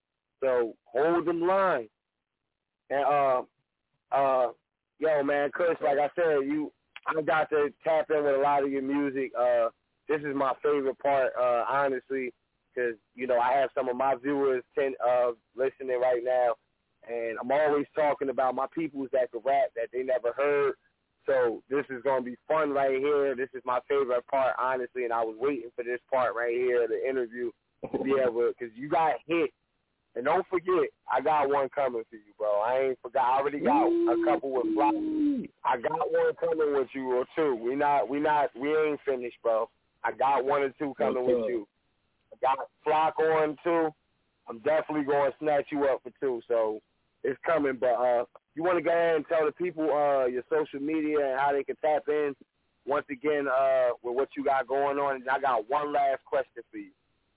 Speaker 1: So hold them line. And uh, uh, yo, man, Kush, like I said, you, I got to tap in with a lot of your music. Uh, this is my favorite part, uh, honestly, because you know I have some of my viewers ten, uh, listening right now, and I'm always talking about my peoples that can rap that they never heard. So this is going to be fun right here. This is my favorite part, honestly, and I was waiting for this part right here, the interview, to be able to, because you got hit. And don't forget, I got one coming for you, bro. I ain't forgot. I already got a couple with Flock. I got one coming with you, or two. We not, we not, we ain't finished, bro. I got one or two coming with you. I got Flock on, too. I'm definitely going to snatch you up for two, so it's coming, but, uh, you want to go ahead and tell the people uh, your social media and how they can tap in once again uh, with what you got going on. And I got one last question for you.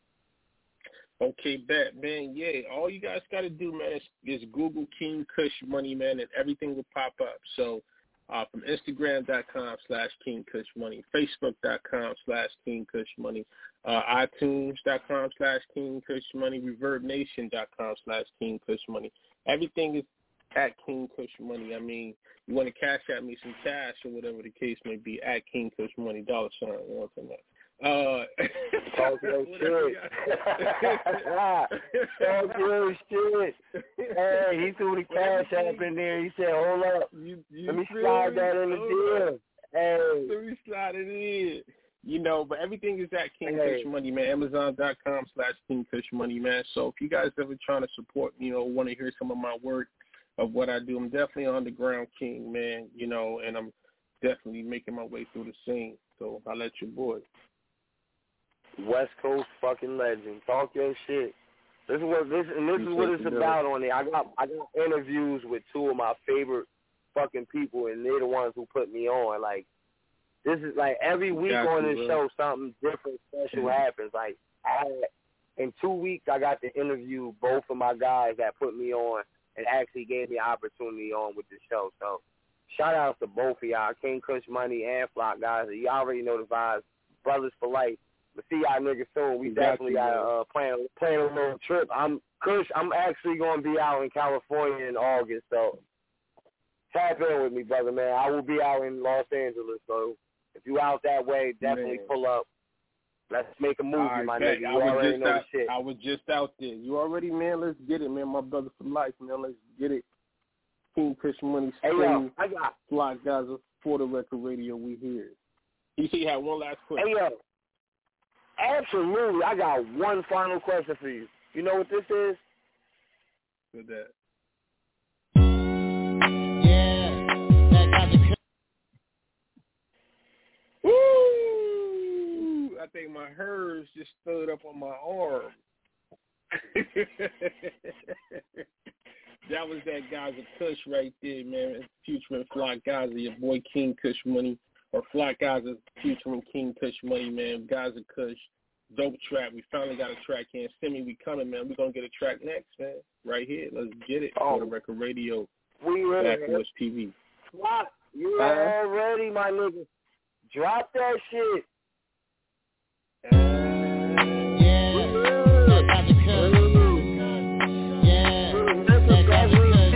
Speaker 2: Okay, bet, man. Yeah, all you guys got to do, man, is, is Google King Kush Money, man, and everything will pop up. So uh, from Instagram.com slash King Kush Money, Facebook.com slash King Kush Money, uh, iTunes.com slash King Kush Money, ReverbNation.com slash King Kush Money. Everything is at King Kush Money. I mean, you want to cash at me some cash or whatever the case may be, at King Kush Money, dollar sign, you know what I'm saying? Uh,
Speaker 1: Talk your shit. Talk your shit. Hey, he threw the cash app in there. He said, hold up.
Speaker 2: You, you
Speaker 1: Let me slide that in the deal. Hey.
Speaker 2: Let me slide it in. You know, but everything is at King
Speaker 1: hey.
Speaker 2: Kush Money, man. Amazon.com slash King Kush Money, man. So if you guys ever trying to support me, you know, want to hear some of my work of what I do, I'm definitely underground king, man, you know, and I'm definitely making my way through the scene. So I'll let your boy.
Speaker 1: West Coast fucking legend. Talk your shit. This is what this and this is what it's about on there. I got I got interviews with two of my favorite fucking people, and they're the ones who put me on. Like this is like every week on this show, something different, special happens. Like I had, in two weeks, I got to interview both of my guys that put me on, and actually gave me an opportunity on with the show. So shout out to both of y'all, King Kush Money and Flock guys. You already know the vibes, brothers for life. But see y'all niggas soon. We definitely got uh, plan plan a little trip. I'm Kush. I'm actually gonna be out in California in August, so tap in with me, brother, man. I will be out in Los Angeles, so if you out that way, definitely man. pull up. Let's make a movie, right, my nigga. You
Speaker 2: I
Speaker 1: already know
Speaker 2: out,
Speaker 1: the shit.
Speaker 2: I was just out there. You already, man. Let's get it, man. My brother for life, man. Let's get it. King Kush Money,
Speaker 1: hey, yo, I got
Speaker 2: Flock guys for the record radio. We here. You see, you had one last question.
Speaker 1: Hey, yo. Absolutely. I got one final question for you. You know what this is?
Speaker 2: With that.
Speaker 8: Yeah. That got the...
Speaker 2: Woo! I think my hers just stood up on my arm. That was that Gaza Kush right there, man. Featuring Flock Gaza, your boy King Kush Money. Or Flock Gaza featuring King Kush Money, man. Gaza Kush, dope track. We finally got a track here. Send me, we coming, man. We're going to get a track next, man. Right here. Let's get it.
Speaker 1: Oh,
Speaker 2: for the record radio.
Speaker 1: We ready.
Speaker 2: Backwoods T V.
Speaker 1: Flock, you
Speaker 2: uh-huh.
Speaker 1: all ready, my nigga. Drop that shit.
Speaker 8: Uh, yeah. That Gaza Kush. Yeah. That Gaza Kush.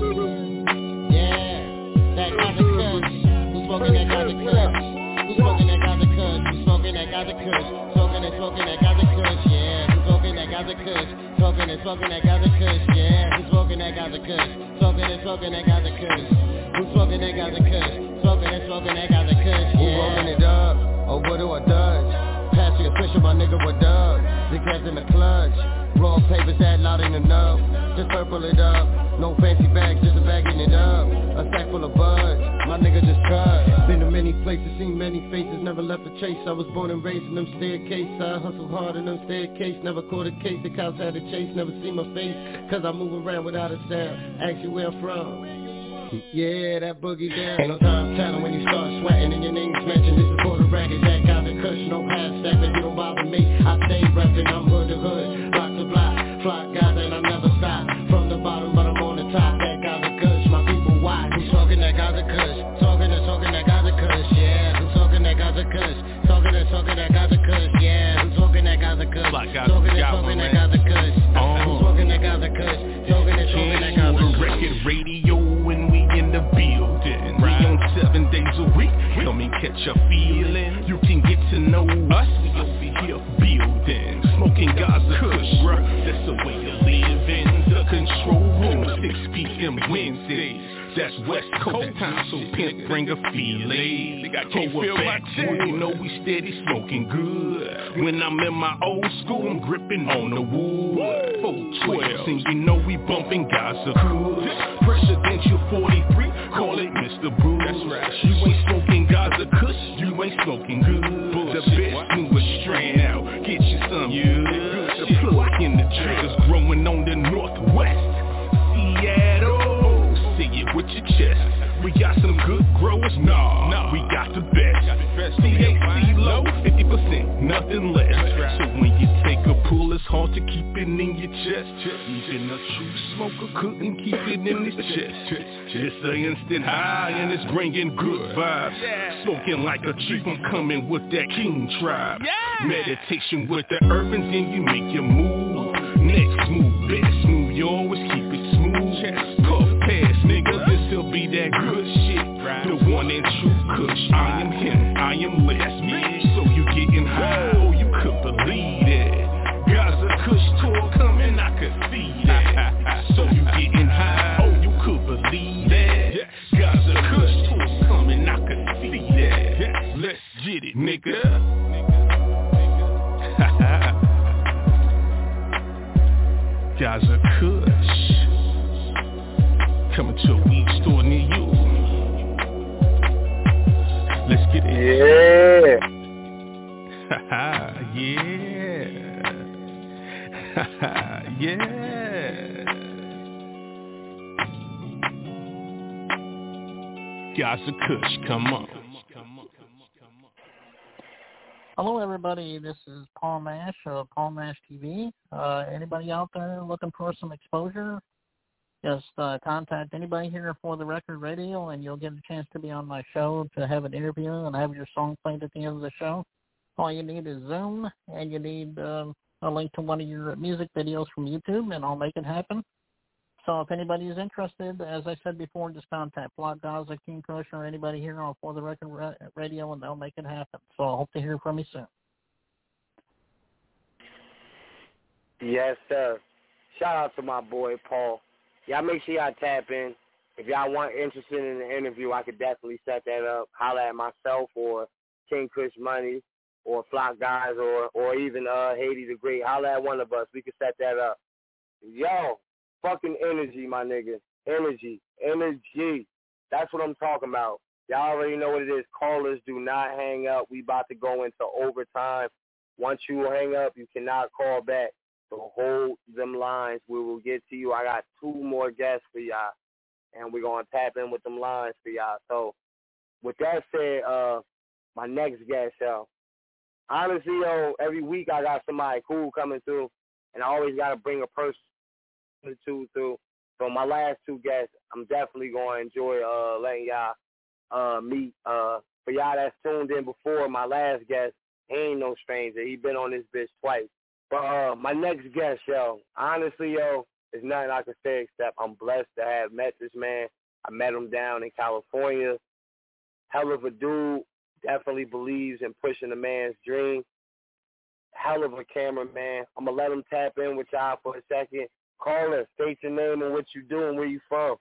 Speaker 8: Yeah. That Gaza Kush. Smoking that Gaza Kush. Who's smoking that Gaza Kush? Who's smoking that Gaza Kush? Smoking and smoking that Gaza Kush, yeah. Who's smoking that Gaza Kush? Smoking and smoking that Gaza Kush, yeah. Who's smoking that Gaza Kush? Smoking and smoking that Gaza Kush. Who's smoking that Gaza Kush? Smoking and smoking that Gaza Kush, yeah. Who rolling it up? Oh, what do I dodge? Passing a pusher, my nigga, what up? The gas in the clutch. Raw papers that loud ain't enough. Just purple it up. No fancy bags, just a bagging it up. A sack full of buds. My nigga just cut. Been to many places, seen many faces, never left a chase. I was born and raised in them staircases. I hustled hard in them staircases, never caught a case. The cops had to chase, never see my face. Cause I move around without a sound. Ask you where I'm from. Yeah, that boogie down. Ain't no time telling when you start sweating and your name's mentioned. This is for the record, that got the Kush, no half stepping. You don't bother me, I stay reppin'. I'm hood to hood, block to block, Flock guys and I never stop. From the bottom, but I'm on the top. That got the Kush, my people why? Who's talking that Gaza Kush? Talking and talking that Gaza Kush, yeah. Who's talking that Gaza Kush? Talking and talking that Gaza Kush, yeah. Who's talking that Gaza Kush? Talking and talking that Gaza Kush. Who's talking that Gaza Kush? Talking and talking that Gaza Kush.
Speaker 3: Record radio when we in the building. We on seven days a week. Come and catch a feeling. You can get to know us. We over here building, smoking Gaza Kush, bruh. That's the way to live in the control room. six p.m. Wednesdays. That's West Coast time, so pimp bring a feeling. They got can't feel my chest. You know we steady smoking good. When I'm in my old school, I'm gripping on the wood. four twelve, and you know we bumping Gaza Kush. Presidential forty-three, call it Mister Bruce. That's right. You ain't smoking Gaza Kush, you ain't smoking good. The best mover strand out, get you some. Yeah. The plug in the triggers growing on the northwest. Seattle. Say it with your chest. We got some good growers, nah, nah. We got the best. C H C low, fifty percent, nothing less. So when you take a pull, it's hard to keep it in your chest. Even a true smoker couldn't keep it in his chest. It's an instant high and it's bringing good vibes. Smoking like a chief, I'm coming with that king tribe. Meditation with the urbans, then you make your move. Next move, best move, you always keep it smooth. Puff pass, nigga, this'll be that good shit. The one and and true kush. I am him, I am lit. That's me. So you getting high, oh you could believe that. Gaza Kush tour coming, I could see that. So you getting high, oh you could believe that. Gaza Kush tour coming, I could see that. Let's get it, nigga. Gaza Kush coming to a weed store near you. Let's get
Speaker 1: Yeah.
Speaker 3: it. yeah. yeah. Gaza Kush, come on.
Speaker 9: Hello, everybody. This is Paul Mash of Paul Mash T V. Uh, anybody out there looking for some exposure? Just uh, contact anybody here for the Record Radio, and you'll get a chance to be on my show to have an interview and have your song played at the end of the show. All you need is Zoom, and you need um, a link to one of your music videos from YouTube, and I'll make it happen. So if anybody is interested, as I said before, just contact Block Gaza, King Kush, or anybody here on For the Record Radio, and they'll make it happen. So I hope to hear from you soon.
Speaker 1: Yes, sir. Shout out to my boy, Paul. Y'all make sure y'all tap in. If y'all want interested in the interview, I could definitely set that up. Holla at myself or King Kush Money or Flock Guys or, or even uh, Haiti the Great. Holla at one of us. We could set that up. Yo. Fucking energy, my nigga. Energy. Energy. That's what I'm talking about. Y'all already know what it is. Callers, do not hang up. We about to go into overtime. Once you hang up, you cannot call back. So hold them lines. We will get to you. I got two more guests for y'all, and we're going to tap in with them lines for y'all. So with that said, uh, my next guest, yo. Honestly, yo, every week I got somebody cool coming through, and I always got to bring a person the two through. So my last two guests, I'm definitely going to enjoy uh, letting y'all uh, meet. Uh, for y'all that's tuned in before, my last guest, he ain't no stranger. He been on this bitch twice. But uh, my next guest, yo, honestly, yo, there's nothing I can say except I'm blessed to have met this man. I met him down in California. Hell of a dude. Definitely believes in pushing a man's dream. Hell of a cameraman. I'm going to let him tap in with y'all for a second. Caller, state your name and what you do and where you from.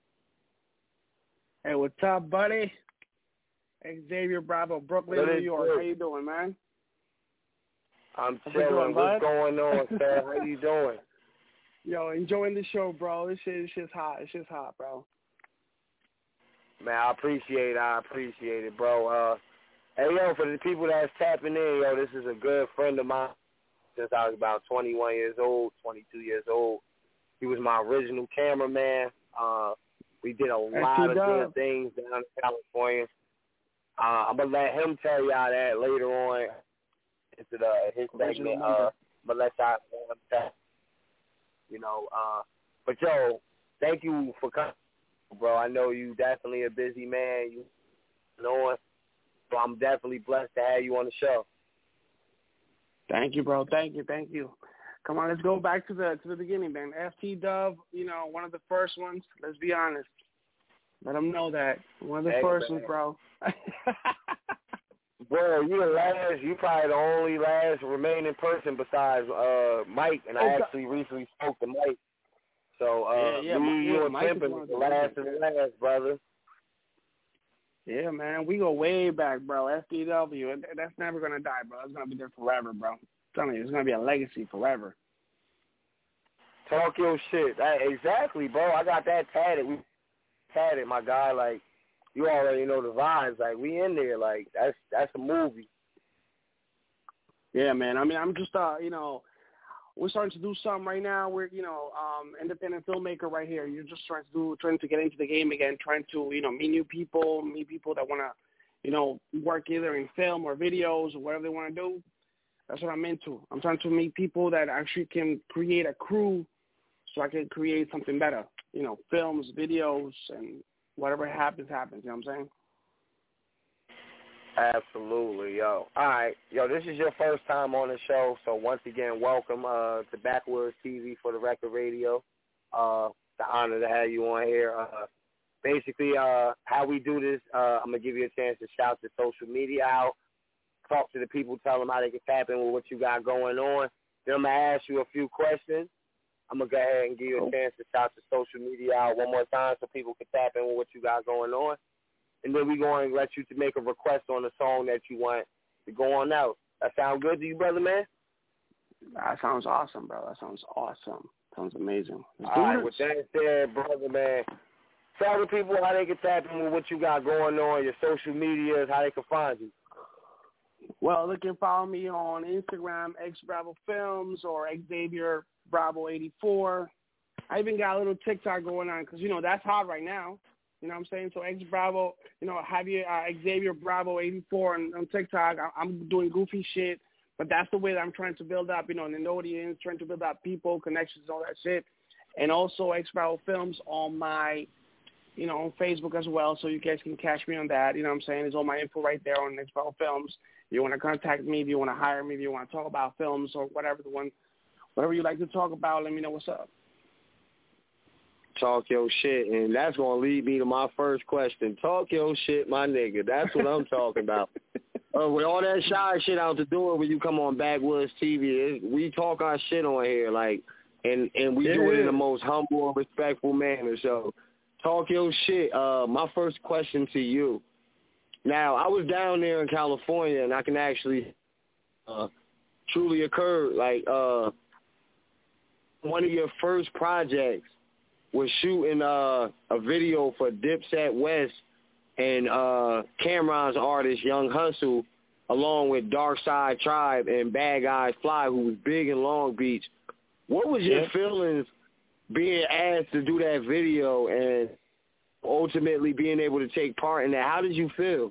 Speaker 10: Hey, what's up, buddy? Xavier Bravo, Brooklyn, New York.
Speaker 1: Good.
Speaker 10: How you doing, man?
Speaker 1: I'm
Speaker 10: How
Speaker 1: chilling.
Speaker 10: doing,
Speaker 1: What's
Speaker 10: bud?
Speaker 1: going on, sir? How you doing?
Speaker 10: Yo, enjoying the show, bro. This shit, this shit's hot. This shit's hot, bro.
Speaker 1: Man, I appreciate it. I appreciate it, bro. Uh, hey, yo, for the people that's tapping in, yo, this is a good friend of mine since I was about twenty-one years old, twenty-two years old. He was my original cameraman. Uh, we did a lot of good things down in California. Uh, I'm going to let him tell y'all that later on into the his segment. Uh, but let y'all him tell, you know. Uh, but, yo, thank you for coming, bro. I know you definitely a busy man. You know, so I'm definitely blessed to have you on the show.
Speaker 10: Thank you, bro. Thank you. Thank you. Come on, let's go back to the to the beginning, man. F T Dove, you know, one of the first ones. Let's be honest. Let them know that. One of the
Speaker 1: hey,
Speaker 10: first
Speaker 1: man.
Speaker 10: ones, bro.
Speaker 1: Bro, you the last. You probably the only last remaining person besides uh, Mike, and I actually recently spoke to Mike. So uh,
Speaker 10: yeah, yeah,
Speaker 1: me,
Speaker 10: yeah,
Speaker 1: you, and
Speaker 10: Mike
Speaker 1: Pimpin' is the last of the last, brother.
Speaker 10: Yeah, man, we go way back, bro. F T W, that's never gonna die, bro. That's gonna be there forever, bro. I'm telling you, it's gonna be a legacy forever.
Speaker 1: Talk your shit. That, exactly, bro. I got that tatted. We tatted, my guy. Like, you already know the vibes. Like, we in there. Like, that's that's a movie.
Speaker 10: Yeah, man. I mean, I'm just, uh, you know, we're starting to do something right now. We're, you know, um, independent filmmaker right here. You're just trying to do, trying to get into the game again, trying to, you know, meet new people, meet people that want to, you know, work either in film or videos or whatever they want to do. That's what I'm into. I'm trying to meet people that actually can create a crew so I can create something better. You know, films, videos, and whatever happens, happens. You know what I'm saying?
Speaker 1: Absolutely, yo. All right, yo, this is your first time on the show, so once again, welcome uh, to Backwoods T V for the Record Radio. Uh, it's an honor to have you on here. Uh, basically, uh, how we do this, uh, I'm going to give you a chance to shout the social media out, talk to the people, tell them how they can tap in with what you got going on. Then I'm going to ask you a few questions. I'm going to go ahead and give you a chance to shout the social media out one more time so people can tap in with what you got going on. And then we're going to let you to make a request on a song that you want to go on out. That sound good to you, brother, man?
Speaker 10: That sounds awesome, bro. That sounds awesome. Sounds amazing. Let's
Speaker 1: All right, with that said, brother, man, tell the people how they can tap in with what you got going on, your social medias, how they can find you.
Speaker 10: Well, they can follow me on Instagram, X Bravo Films, or Xavier Bravo eighty-four. I even got a little TikTok going on because, you know, that's hot right now. You know what I'm saying? So X Bravo, you know, have you uh, Xavier Bravo eighty-four on, on TikTok. I, I'm doing goofy shit, but that's the way that I'm trying to build up, you know, an audience, trying to build up people, connections, all that shit. And also X Bravo Films on my, you know, on Facebook as well, so you guys can catch me on that. You know what I'm saying? There's all my info right there on X Bravo Films. If you want to contact me, if you want to hire me, if you want to talk about films or whatever the one, whatever you like to talk about, let me know what's up.
Speaker 1: Talk your shit, and that's going to lead me to my first question. Talk your shit, my nigga. That's what I'm talking about. Uh, with all that shy shit out the door when you come on Backwoods T V, it, we talk our shit on here, like, and, and we yeah. do it in the most humble and respectful manner. So talk your shit. Uh, my first question to you. Now, I was down there in California, and I can actually uh, truly occur, like, uh, one of your first projects was shooting uh, a video for Dipset West and uh, Cameron's artist, Young Hustle, along with Dark Side Tribe and Bad Guys Fly, who was big in Long Beach. What was your yeah. feelings being asked to do that video and ultimately being able to take part in that? How did you feel?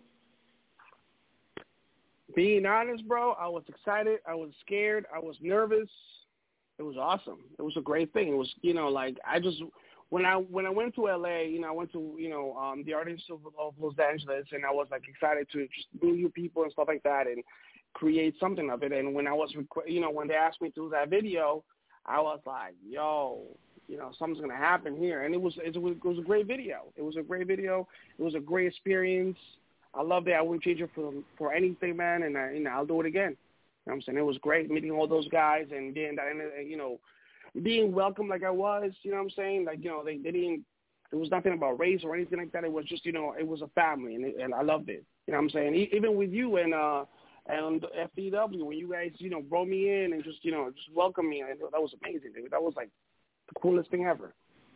Speaker 10: Being honest, bro, I was excited. I was scared. I was nervous. It was awesome. It was a great thing. It was, you know, like I just when I when I went to L A, you know, I went to you know um, the Artists of, of Los Angeles, and I was like excited to just meet new people and stuff like that, and create something of it. And when I was, you know, when they asked me to do that video, I was like, yo, you know, something's gonna happen here. And it was it was it was a great video. It was a great video. It was a great experience. I loved it. I wouldn't change it for for anything, man. And I, you know, I'll do it again. You know what I'm saying? It was great meeting all those guys and being that, you know, being welcome like I was, you know what I'm saying? Like, you know, they, they didn't, there was nothing about race or anything like that. It was just, you know, it was a family, and, it, and I loved it. You know what I'm saying? E- even with you and uh, and F D W, when you guys, you know, brought me in and just, you know, just welcomed me, and that was amazing, dude. That was, like, the coolest thing ever.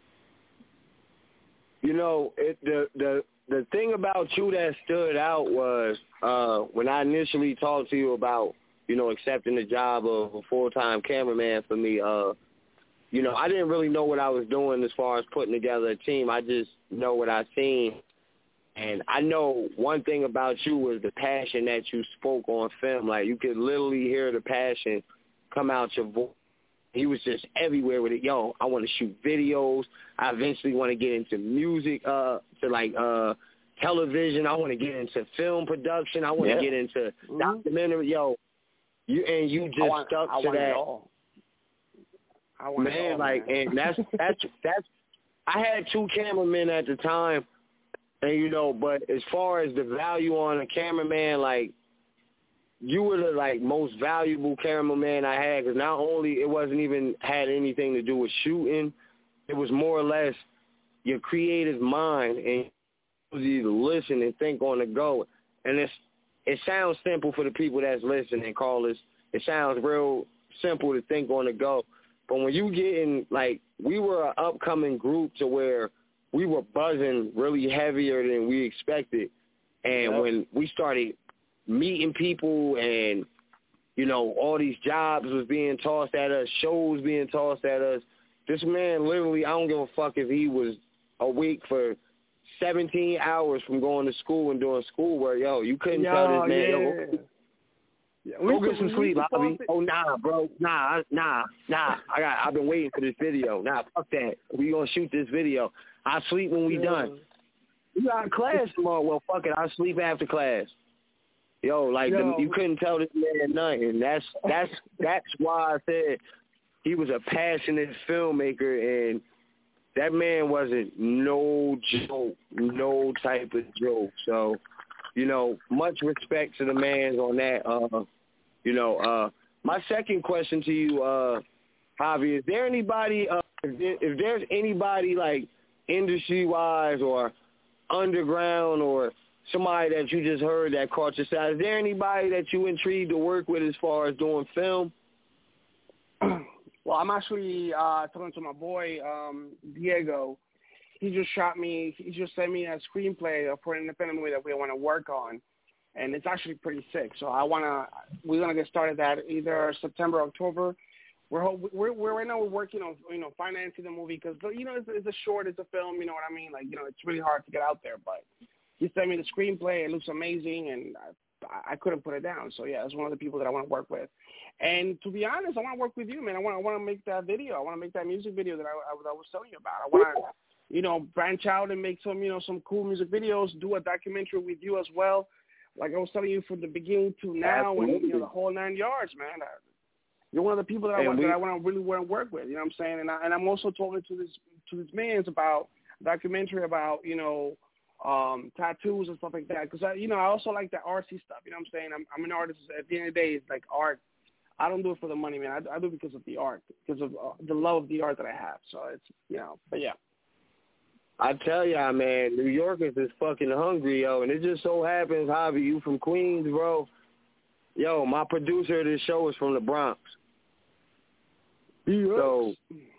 Speaker 1: You know, it, the, the, the thing about you that stood out was uh, when I initially talked to you about, you know, accepting the job of a full-time cameraman for me, uh, you know, I didn't really know what I was doing as far as putting together a team. I just know what I seen. And I know one thing about you was the passion that you spoke on film. Like, you could literally hear the passion come out your voice. He was just everywhere with it. Yo, I want to shoot videos. I eventually want to get into music, uh, to, like, uh, television. I want to get into film production. I want to yeah. get into mm-hmm. documentary. Yo, You and you just
Speaker 10: want,
Speaker 1: stuck
Speaker 10: I
Speaker 1: to
Speaker 10: want
Speaker 1: that,
Speaker 10: it all. I want
Speaker 1: man.
Speaker 10: It all,
Speaker 1: like,
Speaker 10: man.
Speaker 1: and that's that's that's. I had two cameramen at the time, and you know, but as far as the value on a cameraman, like, you were the like most valuable cameraman I had, because not only it wasn't even had anything to do with shooting, it was more or less your creative mind, and it was either listen and think on the go, and it's. It sounds simple for the people that's listening, callers. It sounds real simple to think on the go. But when you get in, like, we were an upcoming group to where we were buzzing really heavier than we expected. And yep. when we started meeting people and, you know, all these jobs was being tossed at us, shows being tossed at us, this man literally, I don't give a fuck if he was awake for seventeen hours from going to school and doing schoolwork. Yo, you couldn't
Speaker 10: yo,
Speaker 1: tell this man,
Speaker 10: yeah.
Speaker 1: yo,
Speaker 10: yeah,
Speaker 1: go get some sleep, Bobby. Oh, nah, bro. Nah, nah, nah. I got, I've been waiting for this video. Nah, fuck that. We going to shoot this video. I'll sleep when we yeah. done. You got class tomorrow. Well, fuck it. I'll sleep after class. Yo, like,
Speaker 10: yo.
Speaker 1: The, you couldn't tell this man nothing. That's, that's, that's why I said he was a passionate filmmaker, and that man wasn't no joke, no type of joke. So, you know, much respect to the man on that. Uh, you know, uh, my second question to you, uh, Javi, is there anybody, uh, if, there, if there's anybody like industry-wise or underground or somebody that you just heard that caught your side, is there anybody that you intrigued to work with as far as doing film?
Speaker 10: Well, I'm actually uh, talking to my boy, um, Diego. He just shot me, he just sent me a screenplay for an independent movie that we want to work on. And it's actually pretty sick. So I want to, we're going to get started that either September, October. We're, we're, we're right now we're working on, you know, financing the movie because, you know, it's, it's a short, it's a film, you know what I mean? Like, you know, it's really hard to get out there. But he sent me the screenplay. It looks amazing, and I, I couldn't put it down. So, yeah, it's one of the people that I want to work with. And to be honest, I want to work with you, man. I want, I want to make that video. I want to make that music video that I, I, I was telling you about. I want to, you know, branch out and make some, you know, some cool music videos, do a documentary with you as well. Like I was telling you from the beginning to now, Absolutely. and, you know, the whole nine yards, man. I, You're one of the people that I, want, we, that I want to really want to work with. You know what I'm saying? And, I, and I'm also talking to this to this man about a documentary about, you know, um, tattoos and stuff like that. Because, I, you know, I also like the artsy stuff. You know what I'm saying? I'm, I'm an artist. At the end of the day, it's like art. I don't do it for the money, man. I, I do it because of the art, because of uh, the love of the art that I have. So it's, you know, but yeah.
Speaker 1: I tell y'all, man, New Yorkers is fucking hungry, yo. And it just so happens, Javi, you from Queens, bro. Yo, my producer of this show is from the Bronx. Yes. So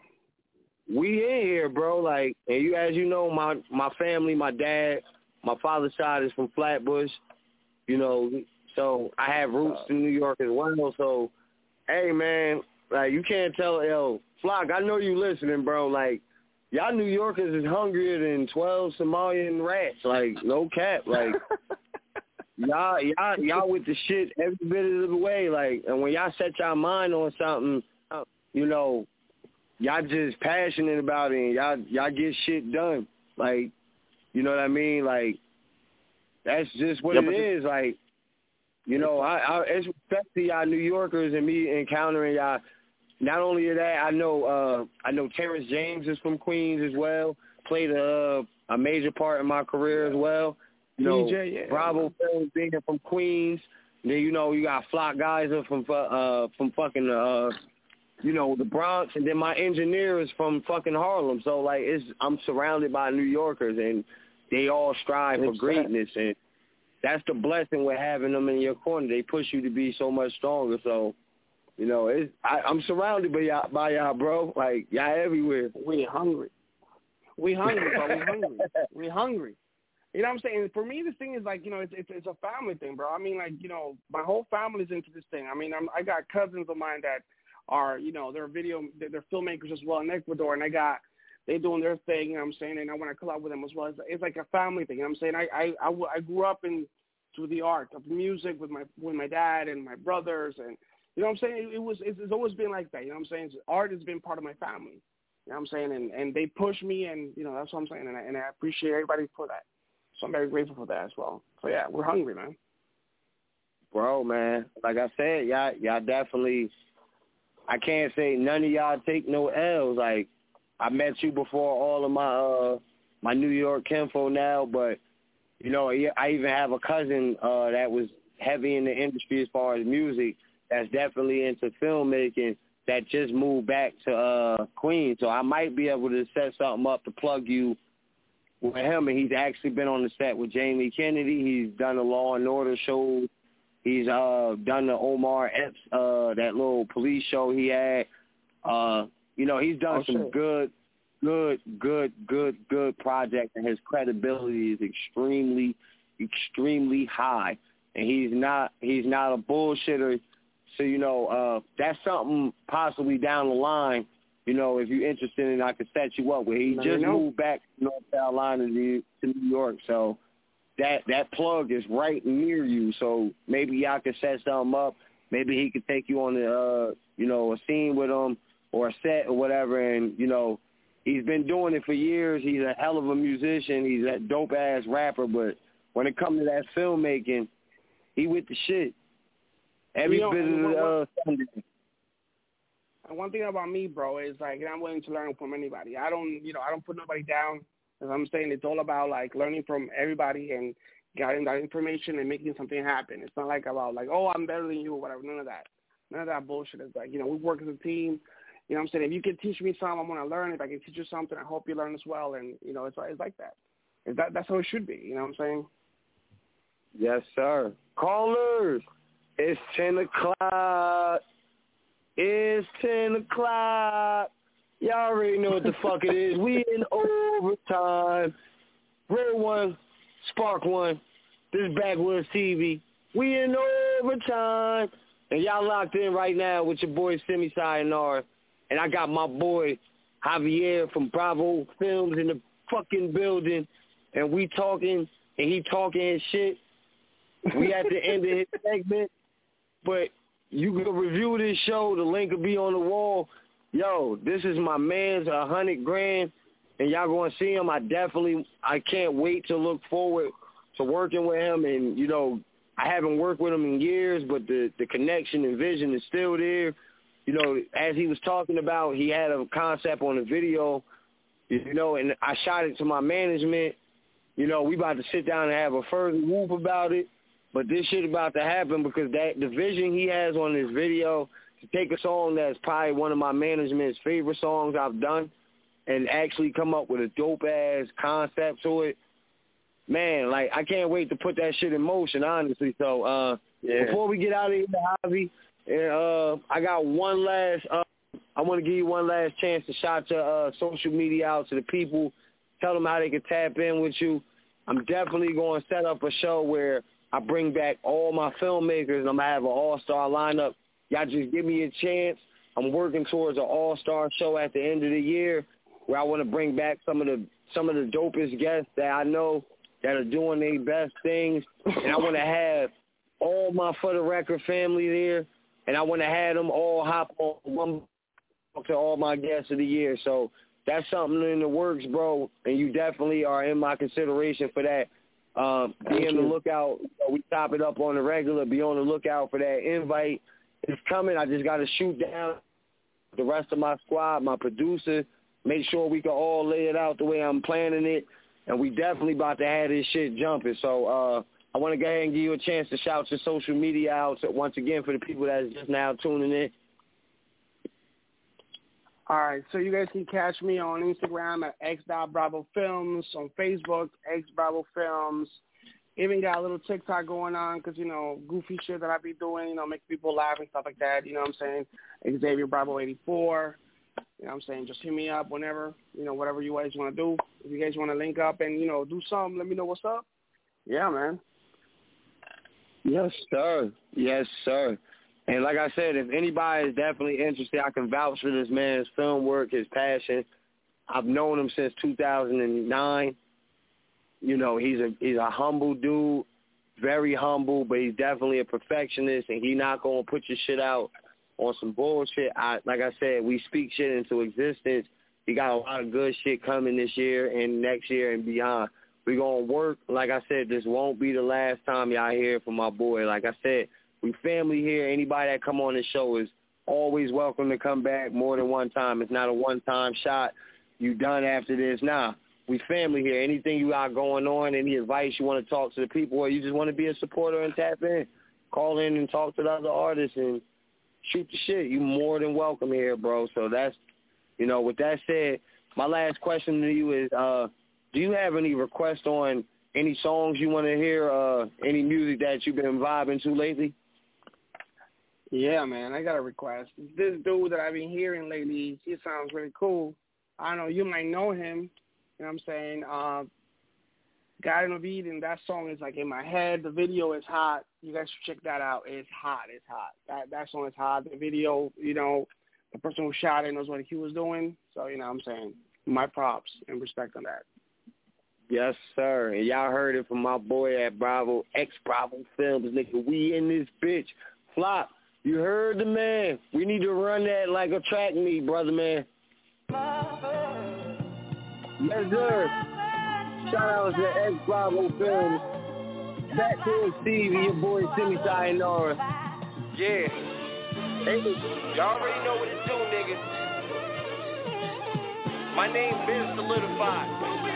Speaker 1: we in here, bro. Like, and you, as you know, my my family, my dad, my father's side is from Flatbush. You know, so I have roots in New York as well. So, hey, man, like you can't tell, yo, Flock, I know you listening, bro. Like, y'all New Yorkers is hungrier than twelve Somalian rats. Like, no cap. Like. Y'all, y'all, y'all with the shit every bit of the way. Like, and when y'all set y'all mind on something, you know, y'all just passionate about it and y'all, y'all get shit done. Like, you know what I mean? Like, that's just what yeah, it is. Like, you know, I, I, it's respect to y'all New Yorkers and me encountering y'all. Not only that, I know, uh, I know Terrence James is from Queens as well. Played a, a major part in my career as well. You know, D J, yeah. Bravo Films being from Queens. Then, you know, you got Flock Geyser from uh from fucking, uh you know, the Bronx. And then my engineer is from fucking Harlem. So, like, it's I'm surrounded by New Yorkers, and they all strive for greatness. And that's the blessing with having them in your corner. They push you to be so much stronger. So, you know, it's, I, I'm surrounded by y'all, by y'all, bro. Like, y'all everywhere.
Speaker 10: We hungry. We hungry, bro. We hungry. We hungry. You know what I'm saying? For me, this thing is like, you know, it's, it's it's a family thing, bro. I mean, like, you know, my whole family's into this thing. I mean, I'm, I got cousins of mine that are, you know, they're video, they're, they're filmmakers as well in Ecuador, and I got, they doing their thing, you know what I'm saying? And I want to collab with them as well. It's, it's like a family thing, you know what I'm saying? I, I, I, I grew up in through the art of music with my with my dad and my brothers, and, you know what I'm saying? It, it was, it's, it's always been like that, you know what I'm saying? Art has been part of my family, you know what I'm saying? And, and they push me, and, you know, that's what I'm saying, and I, and I appreciate everybody for that. So I'm very grateful for that as well. So, yeah, we're hungry, man.
Speaker 1: Bro, man, like I said, y'all, y'all definitely, I can't say none of y'all take no L's. Like, I met you before all of my uh, my New York kinfo now, but, you know, I even have a cousin uh, that was heavy in the industry as far as music that's definitely into filmmaking that just moved back to uh, Queens. So I might be able to set something up to plug you with him, and he's actually been on the set with Jamie Kennedy. He's done the Law and Order show. He's uh, done the Omar Epps, uh, that little police show he had. Uh, you know, he's done oh, some shit. good, good, good, good, good projects, and his credibility is extremely, extremely high. And he's not, he's not a bullshitter. So, you know, uh, that's something possibly down the line. You know, if you're interested in, I could set you up with. He just moved back to North Carolina to New York, so that that plug is right near you. So maybe y'all could set something up. Maybe he could take you on the, uh, you know, a scene with him or a set or whatever. And you know, he's been doing it for years. He's a hell of a musician. He's a dope ass rapper. But when it comes to that filmmaking, he with the shit. Every
Speaker 10: you know,
Speaker 1: bit of the uh, Sunday.
Speaker 10: And one thing about me, bro, is like I'm willing to learn from anybody. I don't, you know, I don't put nobody down. As I'm saying, it's all about like learning from everybody and getting that information and making something happen. It's not like about like, oh, I'm better than you or whatever. None of that. None of that bullshit. It's like, you know, we work as a team. You know what I'm saying? If you can teach me something, I'm going to learn. If I can teach you something, I hope you learn as well. And, you know, it's, it's like that. It's that. That's how it should be. You know what I'm saying?
Speaker 1: Yes, sir. Callers, it's ten o'clock. It's ten o'clock. Y'all already know what the fuck it is. We in overtime. Roll one, spark one. This is Backwoods T V. We in overtime. And y'all locked in right now with your boy Semi Sayonara. And I got my boy Javier from Bravo Films in the fucking building. And we talking, and he talking his shit. We at the end of his segment. But you can review this show. The link will be on the wall. Yo, this is my man's a hundred grand, and y'all going to see him. I definitely, I can't wait to look forward to working with him. And, you know, I haven't worked with him in years, but the, the connection and vision is still there. You know, as he was talking about, he had a concept on the video, you know, and I shot it to my management. You know, we about to sit down and have a further whoop about it. But this shit about to happen because that the vision he has on this video to take a song that's probably one of my management's favorite songs I've done and actually come up with a dope-ass concept to it. Man, like, I can't wait to put that shit in motion, honestly. So, uh, yeah. Before we get out of here, Javi, uh, I got one last, uh, I want to give you one last chance to shout your uh, social media out to the people, tell them how they can tap in with you. I'm definitely going to set up a show where I bring back all my filmmakers, and I'm going to have an all-star lineup. Y'all just give me a chance. I'm working towards an all-star show at the end of the year where I want to bring back some of the some of the dopest guests that I know that are doing their best things. And I want to have all my For the Record family there, and I want to have them all hop on one to all my guests of the year. So that's something in the works, bro, and you definitely are in my consideration for that. Um, be on the lookout. We top it up on the regular. Be on the lookout for that invite. It's coming. I just got to shoot down the rest of my squad, my producer, make sure we can all lay it out the way I'm planning it. And we definitely about to have this shit jumping. So uh, I want to go ahead and give you a chance to shout your social media out once again for the people that's just now tuning in.
Speaker 10: All right, so you guys can catch me on Instagram at x dot bravo films, on Facebook, x bravo films. Even got a little TikTok going on because, you know, goofy shit that I be doing, you know, make people laugh and stuff like that, you know what I'm saying? Xavier Bravo eighty-four, you know what I'm saying? Just hit me up whenever, you know, whatever you guys want to do. If you guys want to link up and, you know, do something, let me know what's up. Yeah, man.
Speaker 1: Yes, sir. Yes, sir. And like I said, if anybody is definitely interested, I can vouch for this man's film work, his passion. I've known him since two thousand nine. You know, he's a he's a humble dude, very humble, but he's definitely a perfectionist, and he's not going to put your shit out on some bullshit. I, like I said, we speak shit into existence. He got a lot of good shit coming this year and next year and beyond. We're going to work. Like I said, this won't be the last time y'all hear from my boy. Like I said, we family here. Anybody that come on the show is always welcome to come back more than one time. It's not a one-time shot. You done after this. Nah, we family here. Anything you got going on, any advice you want to talk to the people, or you just want to be a supporter and tap in, call in and talk to the other artists and shoot the shit. You more than welcome here, bro. So that's, you know, with that said, my last question to you is, uh, do you have any requests on any songs you want to hear, uh, any music that you've been vibing to lately?
Speaker 10: Yeah, man, I got a request. This dude that I've been hearing lately, he sounds really cool. I don't know, you might know him. You know what I'm saying? Uh, God in the Beat, and that song is like in my head. The video is hot. You guys should check that out. It's hot. It's hot. That that song is hot. The video, you know, the person who shot it knows what he was doing. So, you know what I'm saying? My props and respect on that.
Speaker 1: Yes, sir. And y'all heard it from my boy at Bravo, ex-Bravo Films, nigga. We in this bitch. Flop, you heard the man. We need to run that like a track meet, brother, man. Yes, sir. Shout out to ex-Bravo Films. Back to Stevie, your boy Semi Sayonara.
Speaker 6: Yeah. Hey, y'all already know what to do. niggas. My name been solidified,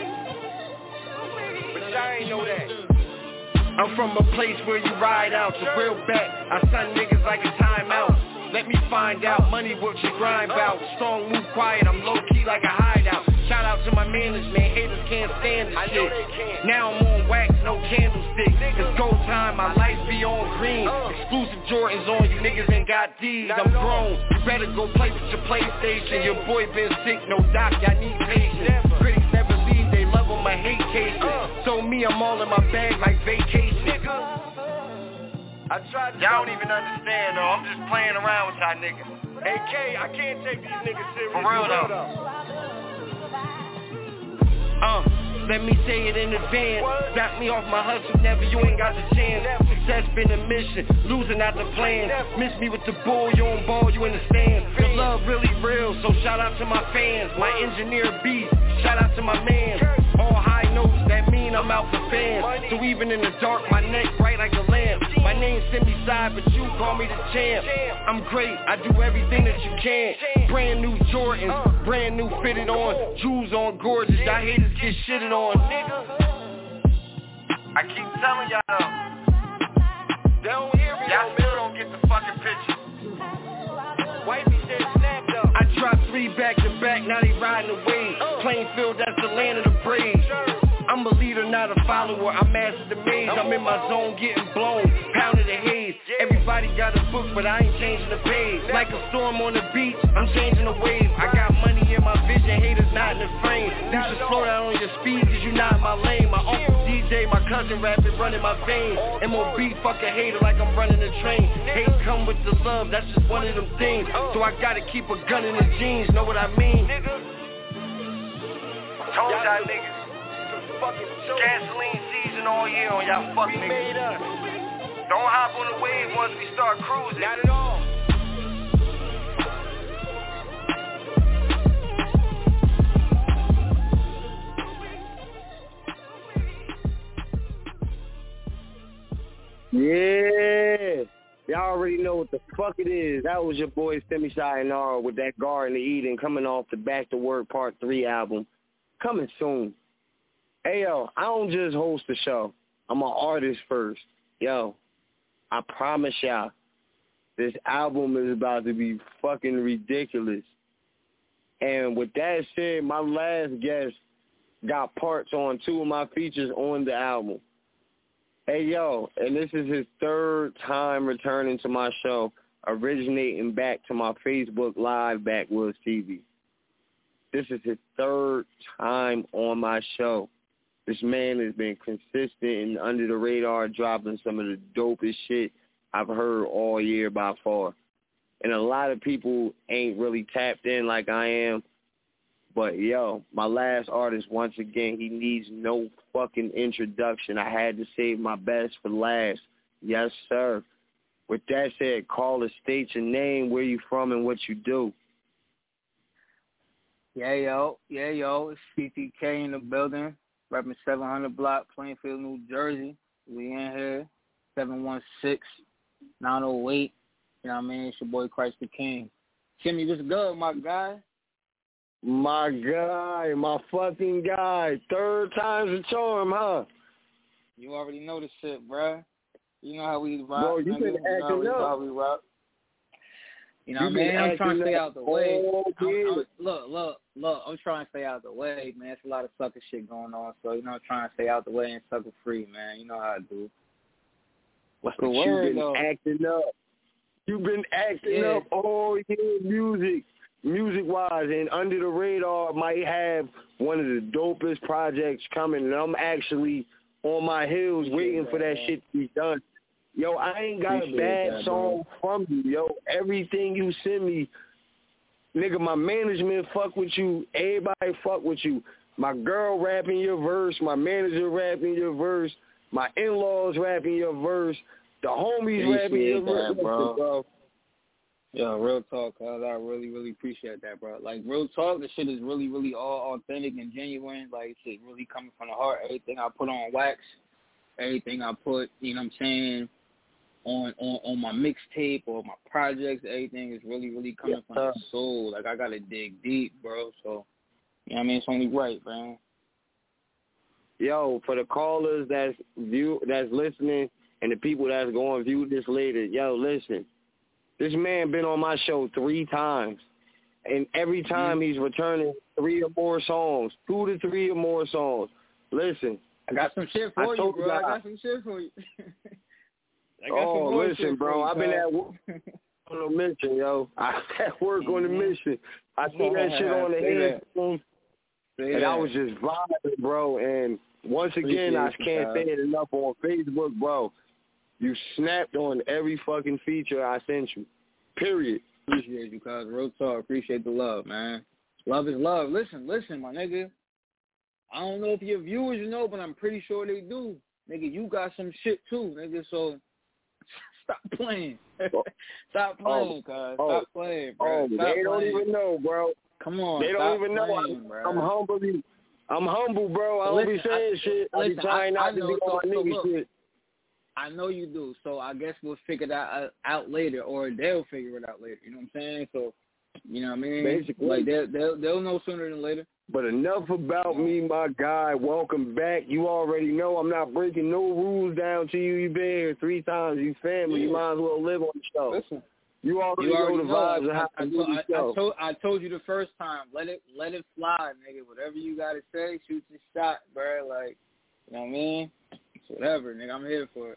Speaker 6: but y'all ain't know that. I'm from a place where you ride out, the real bet. I son niggas like a timeout. Let me find out, money works you grind bout. Strong move quiet, I'm low key like a hideout. Shout out to my management, haters can't stand this shit. Now I'm on wax, no candlestick. It's go time, my life be on green. Exclusive Jordans on, you niggas ain't got D's. I'm grown, you better go play with your PlayStation. Your boy been sick, no doc, I need patience. Critics never leave, they love on my hate cases. So me, I'm all in my bag like vacation. I tried to y'all don't even understand though, I'm just playing around with y'all niggas. A K, I can't take these niggas serious. For real though. Uh, let me say it in advance. Got me off my hustle, never, you ain't got the chance. Success been a mission, losing out the plan. Miss me with the bull, you on ball, you in the stand. The love really real, so shout out to my fans. My engineer beast, shout out to my man. All high notes, that mean I'm out for fans. So even in the dark, my neck bright like a lamp. My name's Simi Side, but you call me the champ. I'm great, I do everything that you can. Brand new Jordans, brand new fitted on. Jewels on gorgeous, y'all haters get shitted on. I keep telling y'all though, they don't hear me, y'all still don't get the fucking picture. Wifey said snap though. I dropped three back to back, now they riding away. Plainfield, that's the land of the brave. I'm a leader, not a follower, I mastered the maze. I'm in my zone getting blown, pounding the haze. Everybody got a book, but I ain't changing the page. Like a storm on the beach, I'm changing the wave. I got money in my vision, haters not in the frame. You should slow down on your speed, cause you not in my lane. My uncle D J, my cousin rapping, running my veins. M O B, fuck a hater like I'm running a train. Hate come with the love, that's just one of them things. So I gotta keep a gun in the jeans, know what I mean? Told y'all niggas, gasoline season all year on y'all fuck niggas. Don't hop on the wave once we start cruising. Not at all.
Speaker 1: Yeah. Y'all already know what the fuck it is. That was your boy Semi Sayonara with that Garden of Eden coming off the Back to Work Part three album. Coming soon. Hey, yo, I don't just host the show. I'm an artist first. Yo, I promise y'all, this album is about to be fucking ridiculous. And with that said, my last guest got parts on two of my features on the album. Hey, yo, and this is his third time returning to my show, originating back to my Facebook Live Backwoods T V. This is his third time on my show. This man has been consistent and under the radar, dropping some of the dopest shit I've heard all year by far. And a lot of people ain't really tapped in like I am. But, yo, my last artist, once again, he needs no fucking introduction. I had to save my best for last. Yes, sir. With that said, call or state your name, where you from, and what you do.
Speaker 11: Yeah, yo. Yeah, yo. It's C T K in the building. Repping seven hundred block, Plainfield, New Jersey. We in here. seven one six, nine oh eight. You know what I mean? It's your boy Christ the King. Timmy, what's good, my guy?
Speaker 1: My guy, my fucking guy. Third time's a charm, huh?
Speaker 11: You already know the shit, bruh. You know how we rock.
Speaker 1: Bro, you been acting
Speaker 11: you know
Speaker 1: up.
Speaker 11: How we rock. You know
Speaker 1: you
Speaker 11: what I mean? I'm trying to stay out the way.
Speaker 1: Oh,
Speaker 11: I'm, I'm, look, look, look. I'm trying to stay out the way, man. There's a lot of sucker shit going on, so you know I'm trying to stay out the way and sucker free, man. You know how I do. What's the
Speaker 1: but
Speaker 11: word,
Speaker 1: you been
Speaker 11: though?
Speaker 1: acting up. You've been acting
Speaker 11: Yeah.
Speaker 1: up all year, music, music-wise, and Under the Radar might have one of the dopest projects coming, and I'm actually on my heels waiting for that shit to be done. Yo, I ain't got
Speaker 11: Appreciate
Speaker 1: a bad
Speaker 11: that,
Speaker 1: song from you, yo. Everything you send me, nigga, my management fuck with you. Everybody fuck with you. My girl rapping your verse. My manager rapping your verse. My in-laws rapping your verse. The homies
Speaker 11: Appreciate
Speaker 1: rapping your
Speaker 11: that,
Speaker 1: verse.
Speaker 11: bro.
Speaker 1: bro.
Speaker 11: Yo, real talk, cuz I really, really appreciate that, bro. Like, real talk, this shit is really, really all authentic and genuine. Like, shit really coming from the heart. Everything I put on wax, everything I put, you know what I'm saying, on on, on my mixtape or my projects, everything is really, really coming
Speaker 1: yeah.
Speaker 11: from the soul. Like, I got to dig deep, bro. So, you know what I mean? It's only right, man.
Speaker 1: Yo, for the callers that's view that's listening and the people that's going to view this later, yo, listen. This man been on my show three times, and every time mm-hmm. he's returning three or more songs, two to three or more songs. Listen.
Speaker 11: I got some shit for you, bro. I got some shit for you. I got
Speaker 1: oh,
Speaker 11: some
Speaker 1: listen, bro.
Speaker 11: You,
Speaker 1: I've been at work on a mission, yo. I was at work mm-hmm. on a mission. I see that shit on the headphones, and that. I was just vibing, bro. And once again, I can't say it enough on Facebook, bro. You snapped on every fucking feature I sent you. Period.
Speaker 11: Appreciate you, cuz. Real talk. Appreciate the love, man. Love is love. Listen, listen, my nigga. I don't know if your viewers you know, but I'm pretty sure they do. Nigga, you got some shit too, nigga, so stop playing. Stop playing, cuz.
Speaker 1: Oh,
Speaker 11: stop playing, bro.
Speaker 1: Oh,
Speaker 11: stop
Speaker 1: they
Speaker 11: playing.
Speaker 1: don't even know, bro.
Speaker 11: Come on,
Speaker 1: They don't even know.
Speaker 11: Playing,
Speaker 1: I'm, I'm humble. I'm humble, bro. I don't
Speaker 11: listen,
Speaker 1: be saying
Speaker 11: I,
Speaker 1: shit. I
Speaker 11: listen,
Speaker 1: be trying
Speaker 11: I,
Speaker 1: not
Speaker 11: I
Speaker 1: to
Speaker 11: know,
Speaker 1: be
Speaker 11: so,
Speaker 1: on my
Speaker 11: so
Speaker 1: nigga
Speaker 11: look,
Speaker 1: shit.
Speaker 11: I know you do, so I guess we'll figure that out, out later, or they'll figure it out later. You know what I'm saying? So, you know what I mean?
Speaker 1: Basically.
Speaker 11: Like, they'll, they'll, they'll know sooner than later.
Speaker 1: But enough about me, my guy. Welcome back. You already know I'm not breaking no rules down to you. You've been here three times. You family.
Speaker 11: Yeah.
Speaker 1: You might as well live on the show.
Speaker 11: Listen.
Speaker 1: You already,
Speaker 11: You already
Speaker 1: know the
Speaker 11: know.
Speaker 1: vibes
Speaker 11: I,
Speaker 1: of how
Speaker 11: I,
Speaker 1: to do
Speaker 11: I,
Speaker 1: the show.
Speaker 11: I, told, I told you the first time. Let it let it fly, nigga. Whatever you got to say, shoot your shot, bro. Like, you know what I mean? It's whatever, nigga. I'm here for it.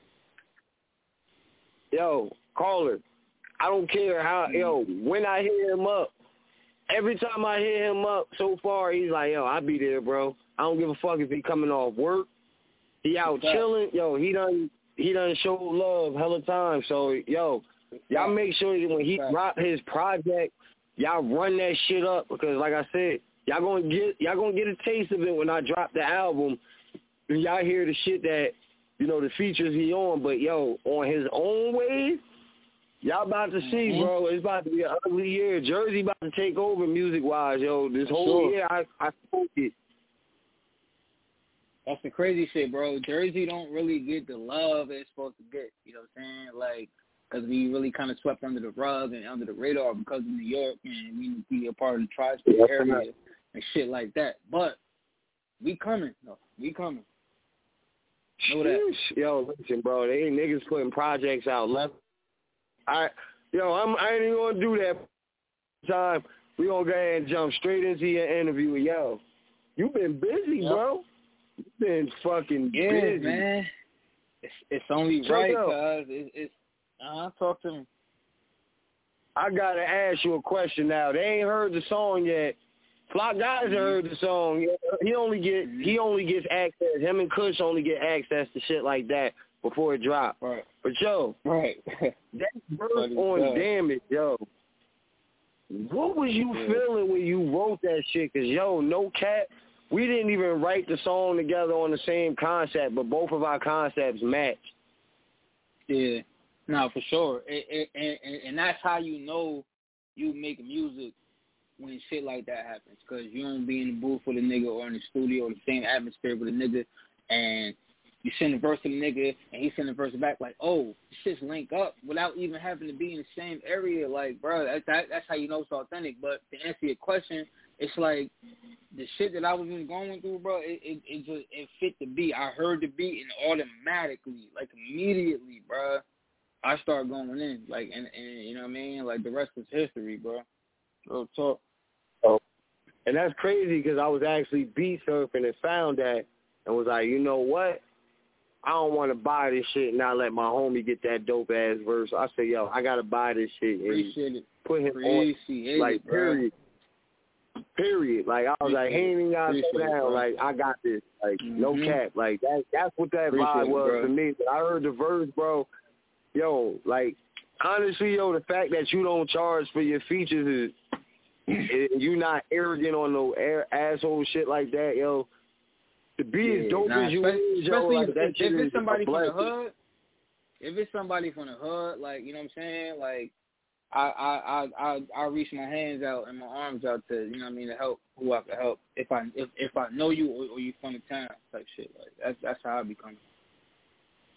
Speaker 1: Yo, caller, I don't care how,
Speaker 11: Mm-hmm.
Speaker 1: yo, when I hit him up, every time I hit him up so far, he's like, yo, I'll be there, bro. I don't give a fuck if he coming off work. He out chilling. Yo, he done he done show love hella time. So, yo, y'all make sure that when he drop his project, y'all run that shit up because, like I said, y'all gonna get y'all gonna get a taste of it when I drop the album. And y'all hear the shit that, you know, the features he on. But, yo, on his own wave, y'all about to see,
Speaker 11: mm-hmm.
Speaker 1: bro. It's about to be an ugly year. Jersey about to take over music-wise, yo. This whole
Speaker 11: sure.
Speaker 1: year, I, I spoke it.
Speaker 11: That's the crazy shit, bro. Jersey don't really get the love it's supposed to get. You know what I'm saying? Like, because we really kind of swept under the rug and under the radar because of New York, and we need to be a part of the tri-state
Speaker 1: yeah,
Speaker 11: area right. and shit like that. But we coming. No, we coming. Know that.
Speaker 1: Yo, listen, bro. They ain't niggas putting projects out left. I, yo, I'm, I ain't even going to do that time. We going to go ahead and jump straight into your interview. Yo, you been busy, yep. bro. You been fucking
Speaker 11: yeah,
Speaker 1: busy.
Speaker 11: man. It's, it's only
Speaker 1: so,
Speaker 11: right,
Speaker 1: yo,
Speaker 11: cuz. It, it's, uh, talk to me.
Speaker 1: I got to ask you a question now. They ain't heard the song yet. Flock Guys mm-hmm. heard the song. He only get mm-hmm. he only gets access. Him and Kush only get access to shit like that before it drop.
Speaker 11: Right.
Speaker 1: But yo,
Speaker 11: right.
Speaker 1: that verse on Damn It, yo. What was you yeah. feeling when you wrote that shit? Cause yo, no cap, we didn't even write the song together on the same concept, but both of our concepts match.
Speaker 11: Yeah. No, for sure. It, it, and, and that's how you know you make music when shit like that happens, because you don't be in the booth with a nigga or in the studio or the same atmosphere with a nigga, and you send a verse to the nigga, and he send a verse back like, oh, shit's link up without even having to be in the same area. Like, bro, that, that, that's how you know it's authentic. But to answer your question, it's like the shit that I was even going through, bro, it, it, it just it fit the beat. I heard the beat, and automatically, like immediately, bro, I started going in. Like, and, and you know what I mean? Like, the rest is history, bro. Real talk.
Speaker 1: Oh, and that's crazy because I was actually beat surfing and found that and was like, you know what? I don't want to buy this shit and not let my homie get that dope ass verse. I say, yo, I gotta buy this shit and
Speaker 11: Appreciate it.
Speaker 1: put him
Speaker 11: Appreciate
Speaker 1: on. Like,
Speaker 11: it,
Speaker 1: period. Period. Like, I was like, he ain't even gotta slow down.
Speaker 11: It,
Speaker 1: like, I got this. Like,
Speaker 11: mm-hmm.
Speaker 1: no cap. Like, that. That's what that
Speaker 11: Appreciate
Speaker 1: vibe was
Speaker 11: it,
Speaker 1: for me. But I heard the verse, bro. Yo, like, honestly, yo, the fact that you don't charge for your features is, is you not arrogant on no air, asshole shit like that, yo. To be
Speaker 11: yeah,
Speaker 1: as dope
Speaker 11: nah,
Speaker 1: as you
Speaker 11: especially,
Speaker 1: is, yo,
Speaker 11: especially
Speaker 1: like,
Speaker 11: if,
Speaker 1: that
Speaker 11: if,
Speaker 1: shit
Speaker 11: if
Speaker 1: is
Speaker 11: it's somebody
Speaker 1: a
Speaker 11: from the
Speaker 1: blessing.
Speaker 11: hood, if it's somebody from the hood, like, you know what I'm saying, like, I I I I, I reach my hands out and my arms out to, you know what I mean, to help who I can help. If I if if I know you or, or you from the town type shit, like that's that's how I become.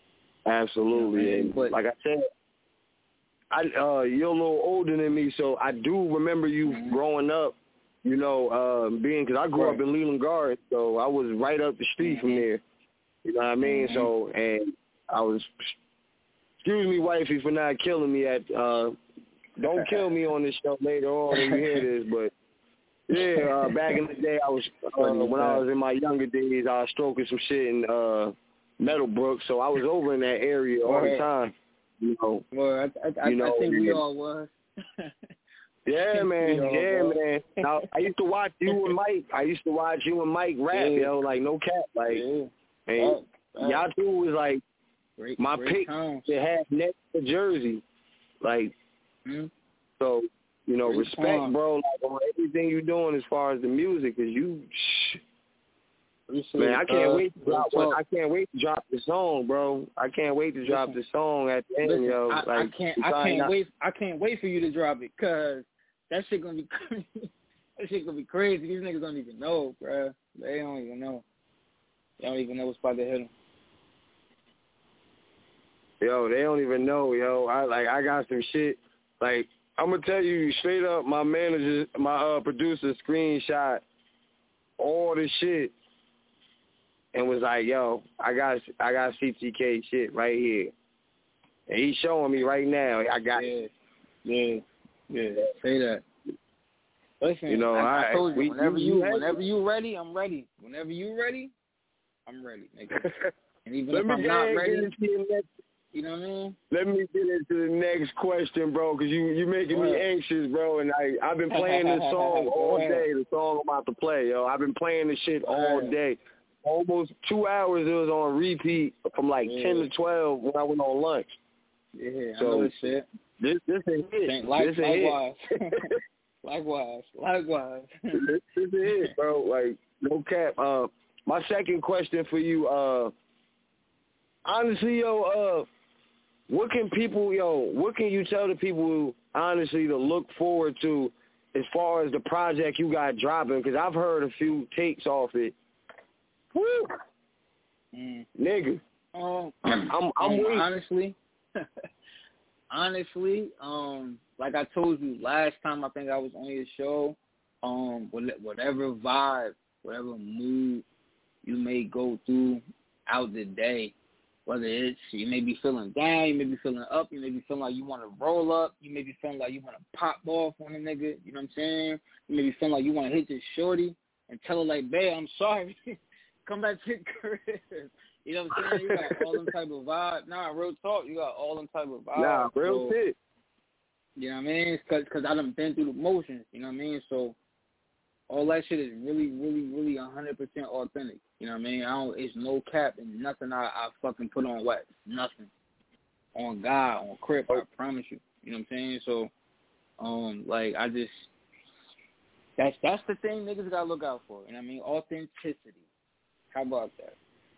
Speaker 1: Absolutely. And
Speaker 11: but,
Speaker 1: like I said, I uh, you're a little older than me, so I do remember you mm-hmm. growing up, you know, uh, being, because I grew right. up in Leland Gardens, so I was right up the street mm-hmm. from there. You know what I mean? Mm-hmm. So, and I was, excuse me, wifey, for not killing me at, uh, don't kill me on this show later on when you hear this, but yeah, uh, back in the day, I was, uh, when I was in my younger days, I was stroking some shit in uh, Meadowbrook, so I was over in that area all the time. You know,
Speaker 11: well, I, I,
Speaker 1: you know,
Speaker 11: I think we all was.
Speaker 1: Yeah, man. Yeah, was. man. Now, I used to watch you and Mike. I used to watch you and Mike rap, yeah. yo, like no cap. Like, yeah. and oh, oh. y'all two was like great, my great pick time. to have next to Jersey. Like, mm-hmm. so, you know, great respect, time. bro, like, on everything you're doing as far as the music, because you, shh, man, I can't uh, wait to drop one. I can't wait to drop the song, bro. I can't wait to drop listen, the song at the end,
Speaker 11: listen,
Speaker 1: yo.
Speaker 11: I,
Speaker 1: like,
Speaker 11: I can't, I can't not... wait. I can't wait for you to drop it, cause that shit gonna be crazy. That shit gonna be crazy. These niggas don't even know, bro. They don't even know. They don't even know what's about to hit them.
Speaker 1: Yo, they don't even know, yo. I like, I got some shit. Like, I'm gonna tell you straight up. My manager, my uh, producer, screenshot all the shit. And was like, yo, I got I got C T K shit right here. And he's showing me right now. I got
Speaker 11: yeah, it. Yeah, yeah. Say that. Listen,
Speaker 1: you know,
Speaker 11: I, I told you,
Speaker 1: we,
Speaker 11: whenever
Speaker 1: you,
Speaker 11: you, whenever you ready, I'm ready. Whenever you ready, I'm ready, nigga. And even if I'm not ready, you know what I mean?
Speaker 1: Let me get into the next question, bro, because you you making me anxious, bro. And I I've been playing this song all day. The song I'm about to play, yo. I've been playing this shit all day. Almost two hours it was on repeat from like yeah. ten to twelve when I went on lunch.
Speaker 11: Yeah,
Speaker 1: so
Speaker 11: I know this shit.
Speaker 1: This this a hit.
Speaker 11: Like,
Speaker 1: this a
Speaker 11: likewise.
Speaker 1: hit.
Speaker 11: likewise. Likewise.
Speaker 1: this, this is a hit, bro. Like, no cap. Uh, my second question for you, uh, honestly, yo, uh, what can people, yo, what can you tell the people, honestly, to look forward to as far as the project you got dropping? Because I've heard a few takes off it. Woo.
Speaker 11: Mm.
Speaker 1: Nigga.
Speaker 11: Um,
Speaker 1: I'm, I'm
Speaker 11: um,
Speaker 1: waiting.
Speaker 11: honestly, honestly, um, like I told you last time, I think I was on your show. Um, whatever vibe, whatever mood you may go through out the day, whether it's you may be feeling down, you may be feeling up, you may be feeling like you want to roll up, you may be feeling like you want to pop off on a nigga. You know what I'm saying? You may be feeling like you want to hit this shorty and tell her like, babe, I'm sorry. Come back to the crib. You know what I'm saying? You got all them type of vibe. Nah, real talk. You got all them type of vibe.
Speaker 1: Nah, real
Speaker 11: so,
Speaker 1: shit.
Speaker 11: You know what I mean? It's cause, cause I done been through the motions. You know what I mean? So all that shit is really, really, really one hundred percent authentic. You know what I mean? I don't. It's no cap and nothing I, I fucking put on wax. Nothing. On God, on crib. I promise you. You know what I'm saying? So, um, like I just that's that's the thing niggas gotta look out for. You know what I mean? Authenticity. How about that?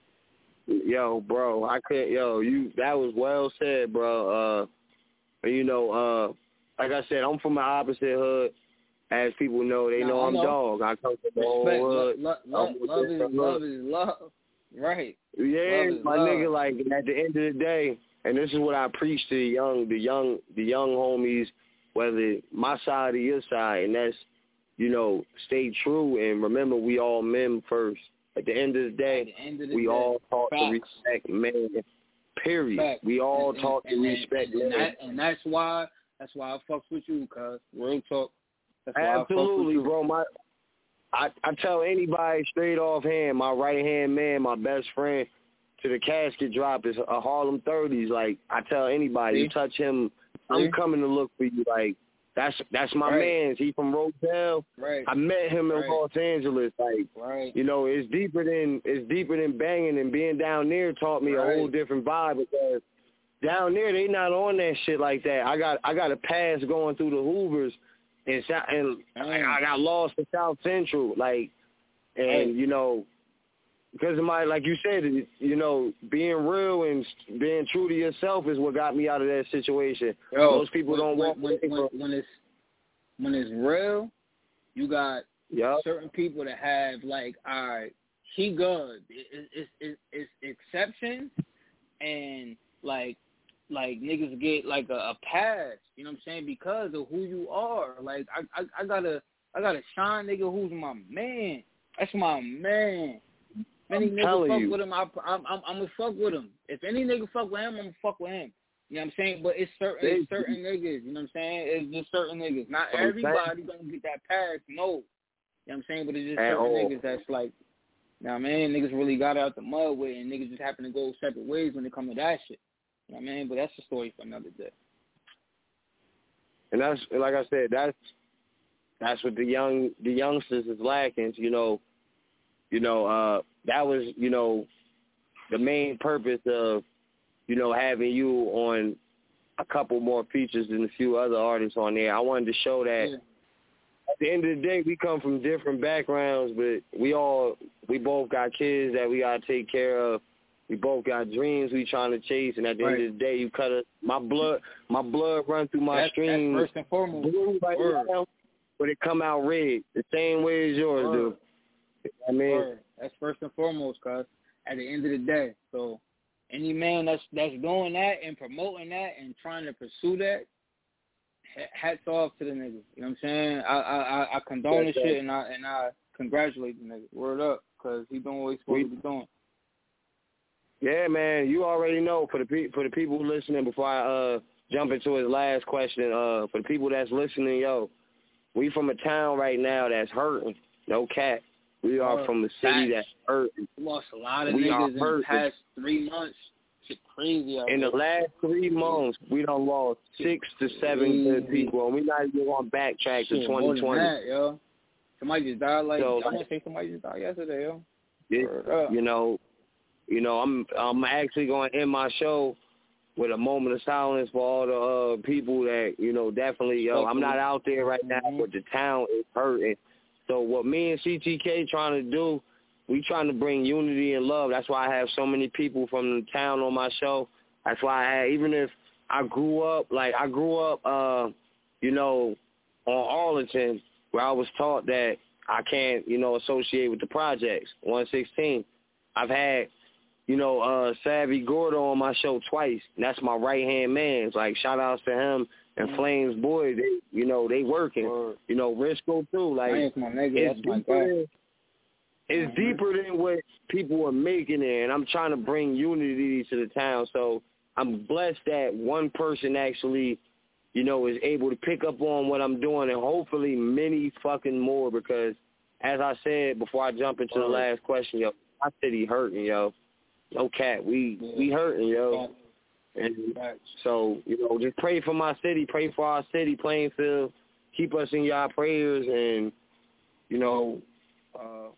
Speaker 1: Yo, bro, I can't. Yo, you. That was well said, bro. Uh, you know, uh, like I said, I'm from the opposite hood. As people know, they
Speaker 11: nah,
Speaker 1: know I'm
Speaker 11: know.
Speaker 1: dog. I come from the whole hood.
Speaker 11: Lo- lo- lo- love is love is love. Right.
Speaker 1: Yeah,
Speaker 11: love
Speaker 1: my
Speaker 11: love.
Speaker 1: nigga. Like at the end of the day, and this is what I preach to the young, the young, the young homies, whether my side or your side, and that's, you know, stay true and remember we all men first. At the end of the day,
Speaker 11: of the
Speaker 1: we
Speaker 11: day,
Speaker 1: all taught
Speaker 11: facts.
Speaker 1: to respect men. Period.
Speaker 11: Facts.
Speaker 1: We all
Speaker 11: and,
Speaker 1: taught
Speaker 11: and,
Speaker 1: to
Speaker 11: and,
Speaker 1: respect
Speaker 11: and, and,
Speaker 1: men.
Speaker 11: that, and that's why that's why I fucks with you, cuz. Real talk. That's why
Speaker 1: Absolutely,
Speaker 11: I fucks with
Speaker 1: bro. My, I, I tell anybody straight off hand, my right hand man, my best friend, to the casket drop is a Harlem thirties. Like I tell anybody,
Speaker 11: See?
Speaker 1: you touch him,
Speaker 11: See?
Speaker 1: I'm coming to look for you. Like that's that's my
Speaker 11: right.
Speaker 1: man. He from Rodale.
Speaker 11: Right.
Speaker 1: I met him in
Speaker 11: right.
Speaker 1: Los Angeles. Like
Speaker 11: right.
Speaker 1: you know, it's deeper than it's deeper than banging, and being down there taught me
Speaker 11: right.
Speaker 1: a whole different vibe because down there they not on that shit like that. I got I got a pass going through the Hoovers. And, and I, I got lost in South Central, like, and,
Speaker 11: hey.
Speaker 1: you know, because of my, like you said, you know, being real and being true to yourself is what got me out of that situation.
Speaker 11: Yo,
Speaker 1: Most people
Speaker 11: when,
Speaker 1: don't
Speaker 11: when,
Speaker 1: walk
Speaker 11: when, when, when it's when it's real, you got
Speaker 1: yep.
Speaker 11: certain people that have, like, all right, he good. It, it, it, it, it's exceptions, and like like niggas get like a, a pass, you know what I'm saying, because of who you are. Like I, I I gotta I gotta shine nigga who's my man. That's my man. If any nigga fuck
Speaker 1: you.
Speaker 11: with him, I, I'm I'm I'm gonna fuck with him. If any nigga fuck with him, I'm gonna fuck with him. You know what I'm saying? But it's certain it's certain niggas, you know what I'm saying? It's just certain niggas. Not everybody gonna get that pass, no. You know what I'm saying? But it's just
Speaker 1: At
Speaker 11: certain
Speaker 1: all.
Speaker 11: niggas that's like, you know what I mean? Niggas really got out the mud with it, and niggas just happen to go separate ways when it come to that shit. You know what I mean? But that's a story for another day.
Speaker 1: And that's, like I said, that's that's what the young the youngsters is lacking. You know, you know uh, that was you know the main purpose of you know having you on a couple more features than a few other artists on there. I wanted to show that. Yeah. At the end of the day, we come from different backgrounds, but we all we both got kids that we gotta take care of. We both got dreams we trying to chase, and at the right. end of the day, you cut us. My blood, my blood run through my
Speaker 11: that's,
Speaker 1: streams.
Speaker 11: That's first and foremost.
Speaker 1: Blue right
Speaker 11: Word.
Speaker 1: now, but it come out red, the same way as yours
Speaker 11: Word.
Speaker 1: do. I mean,
Speaker 11: Word. That's first and foremost, cuz at the end of the day. So any man that's that's doing that and promoting that and trying to pursue that, hats off to the nigga. You know what I'm saying? I I I condone the shit and I and I congratulate the nigga. Word up, cuz he doing what he's supposed we, to be doing.
Speaker 1: Yeah, man, you already know. For the pe- for the people listening, before I uh, jump into his last question, uh, for the people that's listening, yo, we from a town right now that's hurting. No cap. We are uh, from a city that's hurting.
Speaker 11: We lost a lot of
Speaker 1: we
Speaker 11: niggas
Speaker 1: are
Speaker 11: in
Speaker 1: hurting.
Speaker 11: the past three months. Shit crazy out
Speaker 1: In
Speaker 11: there.
Speaker 1: the last three months, we done lost six to seven good people, and we not even going to backtrack
Speaker 11: Shit,
Speaker 1: to twenty twenty.
Speaker 11: More than that, yo. Somebody just died like,
Speaker 1: so,
Speaker 11: I want to say somebody just died yesterday, yo.
Speaker 1: It, you know, You know, I'm I'm actually going to end my show with a moment of silence for all the uh, people that, you know, definitely, yo, I'm not out there right now, but the town is hurting. So what me and C T K trying to do, we trying to bring unity and love. That's why I have so many people from the town on my show. That's why I had, even if I grew up, like I grew up, uh, you know, on Arlington, where I was taught that I can't, you know, associate with the projects, one sixteen. I've had, you know, uh, Savvy Gordo on my show twice. And that's my right-hand man. It's like, shout-outs to him and mm-hmm. Flames Boy. They, you know, they working. Word. You know, Risco, too. Like,
Speaker 11: that's my nigga. That's my guy.
Speaker 1: Than, it's mm-hmm. deeper than what people are making it, and I'm trying to bring unity to the town. So I'm blessed that one person actually, you know, is able to pick up on what I'm doing, and hopefully many fucking more, because, as I said before I jump into Word. the last question, yo, my city hurting, yo. No cat, we yeah. we hurting, yo. And so, you know, just pray for my city, pray for our city, Plainfield. Keep us in y'all prayers, and, you know, uh,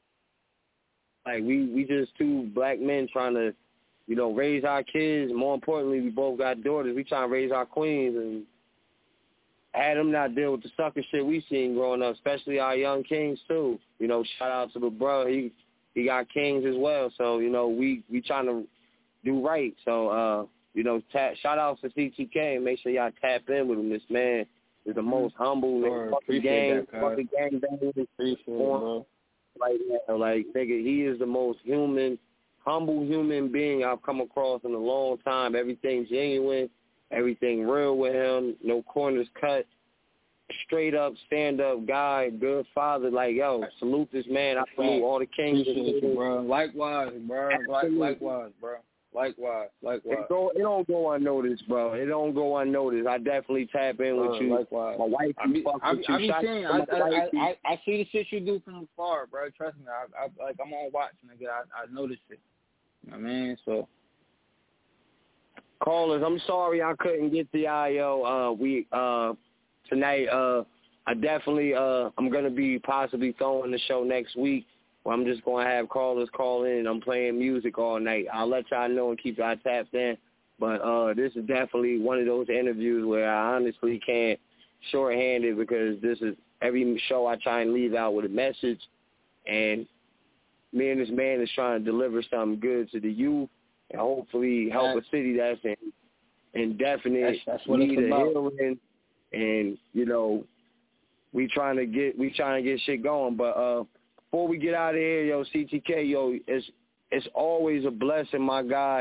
Speaker 1: like we, we just two black men trying to, you know, raise our kids. More importantly, we both got daughters. We trying to raise our queens and have them not deal with the sucker shit we seen growing up, especially our young kings, too. You know, shout out to the bro. He He got kings as well, so, you know, we, we trying to do right. So, uh, you know, tap, shout out to C T K and make sure y'all tap in with him. This man is the most humble nigga. Fuck the gang, fuck the gang banging. Right now, like, nigga, he is the most human, humble human being I've come across in a long time. Everything genuine, everything real with him, no corners cut. Straight up, stand up guy, good father. Like, yo, salute this man. I salute all the kings.
Speaker 11: You, bro. Likewise, bro. Like, likewise, bro. Likewise, likewise.
Speaker 1: It, go, it don't go unnoticed, bro. It don't go unnoticed. I definitely tap in with uh, you.
Speaker 11: Likewise.
Speaker 1: My wife,
Speaker 11: I be,
Speaker 1: fuck
Speaker 11: I,
Speaker 1: with
Speaker 11: I,
Speaker 1: you.
Speaker 11: I be saying, I, I, I, I, I see the shit you do from afar, bro. Trust me. I, I, like, I'm on watch, nigga. I, I noticed it. You know what I mean? So.
Speaker 1: Callers, I'm sorry I couldn't get the I O. Uh, we, uh, tonight, uh, I definitely, uh, I'm going to be possibly throwing the show next week, where I'm just going to have callers call in and I'm playing music all night. I'll let y'all know and keep y'all tapped in. But uh, this is definitely one of those interviews where I honestly can't shorthand it, because this is every show I try and leave out with a message. And me and this man is trying to deliver something good to the youth and hopefully help a city that's in, in definite
Speaker 11: that's, that's what
Speaker 1: need
Speaker 11: it's
Speaker 1: of
Speaker 11: about.
Speaker 1: healing. And, you know, we trying to get we trying to get shit going. But uh, before we get out of here, yo, C T K, yo, it's it's always a blessing, my guy,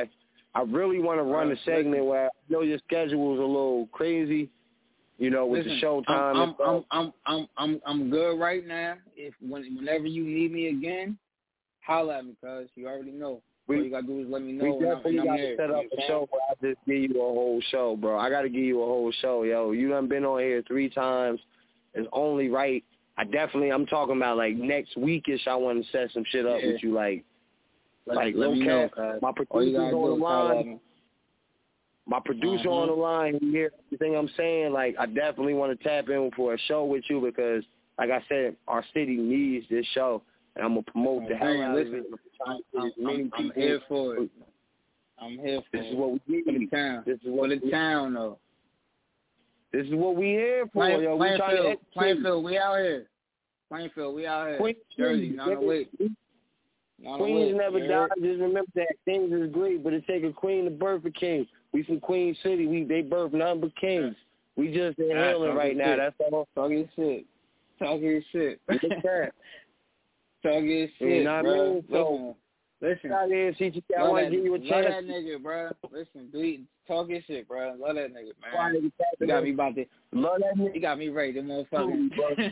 Speaker 1: I really want to run
Speaker 11: uh,
Speaker 1: a segment
Speaker 11: listen.
Speaker 1: where I know your schedule is a little crazy, you know, with
Speaker 11: listen,
Speaker 1: the show time.
Speaker 11: I'm
Speaker 1: and stuff.
Speaker 11: I'm, I'm I'm I'm I'm good right now. If when whenever you need me again, holla at me, cuz you already know.
Speaker 1: We,
Speaker 11: All you gotta do is let me know.
Speaker 1: We definitely
Speaker 11: and I'm,
Speaker 1: got
Speaker 11: and I'm
Speaker 1: to set up a show where I just give you a whole show, bro. I got to give you a whole show, yo. You done been on here three times. It's only right. I definitely, I'm talking about like next weekish. I want to set some shit up
Speaker 11: yeah.
Speaker 1: with you, like,
Speaker 11: let,
Speaker 1: like
Speaker 11: let
Speaker 1: no
Speaker 11: me know,
Speaker 1: cap.
Speaker 11: cuz.
Speaker 1: My producer's on the line. My producer
Speaker 11: uh-huh.
Speaker 1: on the line. He hear everything I'm saying. Like, I definitely want to tap in for a show with you because, like I said, our city needs this show, and I'm gonna promote the hell out of it.
Speaker 11: I'm, I'm, I'm, I'm here for it. I'm here for
Speaker 1: this
Speaker 11: it.
Speaker 1: This is what we need.
Speaker 11: For the town.
Speaker 1: This is what
Speaker 11: for the
Speaker 1: we,
Speaker 11: town, though.
Speaker 1: This is what we here for,
Speaker 11: Plain,
Speaker 1: yo. We trying to
Speaker 11: Plainfield, we out here. Plainfield, we out here.
Speaker 1: Queens,
Speaker 11: Jersey, nine oh eight.
Speaker 1: Queens never died. Just remember that kings is great, but it take a queen to birth a king. We from Queen City. We they birth nothing but kings. We just inhaling right now. That's all.
Speaker 11: Talk your shit. Talk your shit.
Speaker 1: What's that?
Speaker 11: Talk your shit,
Speaker 1: you know
Speaker 11: bro.
Speaker 1: I mean? So,
Speaker 11: listen.
Speaker 1: Out here, C T K, I want to give you a chance.
Speaker 11: Love that nigga, bro. Listen, dude, talk your shit, bro. Love that nigga, man. You got me about to.
Speaker 1: Love that nigga.
Speaker 11: You got me ready, the motherfucker.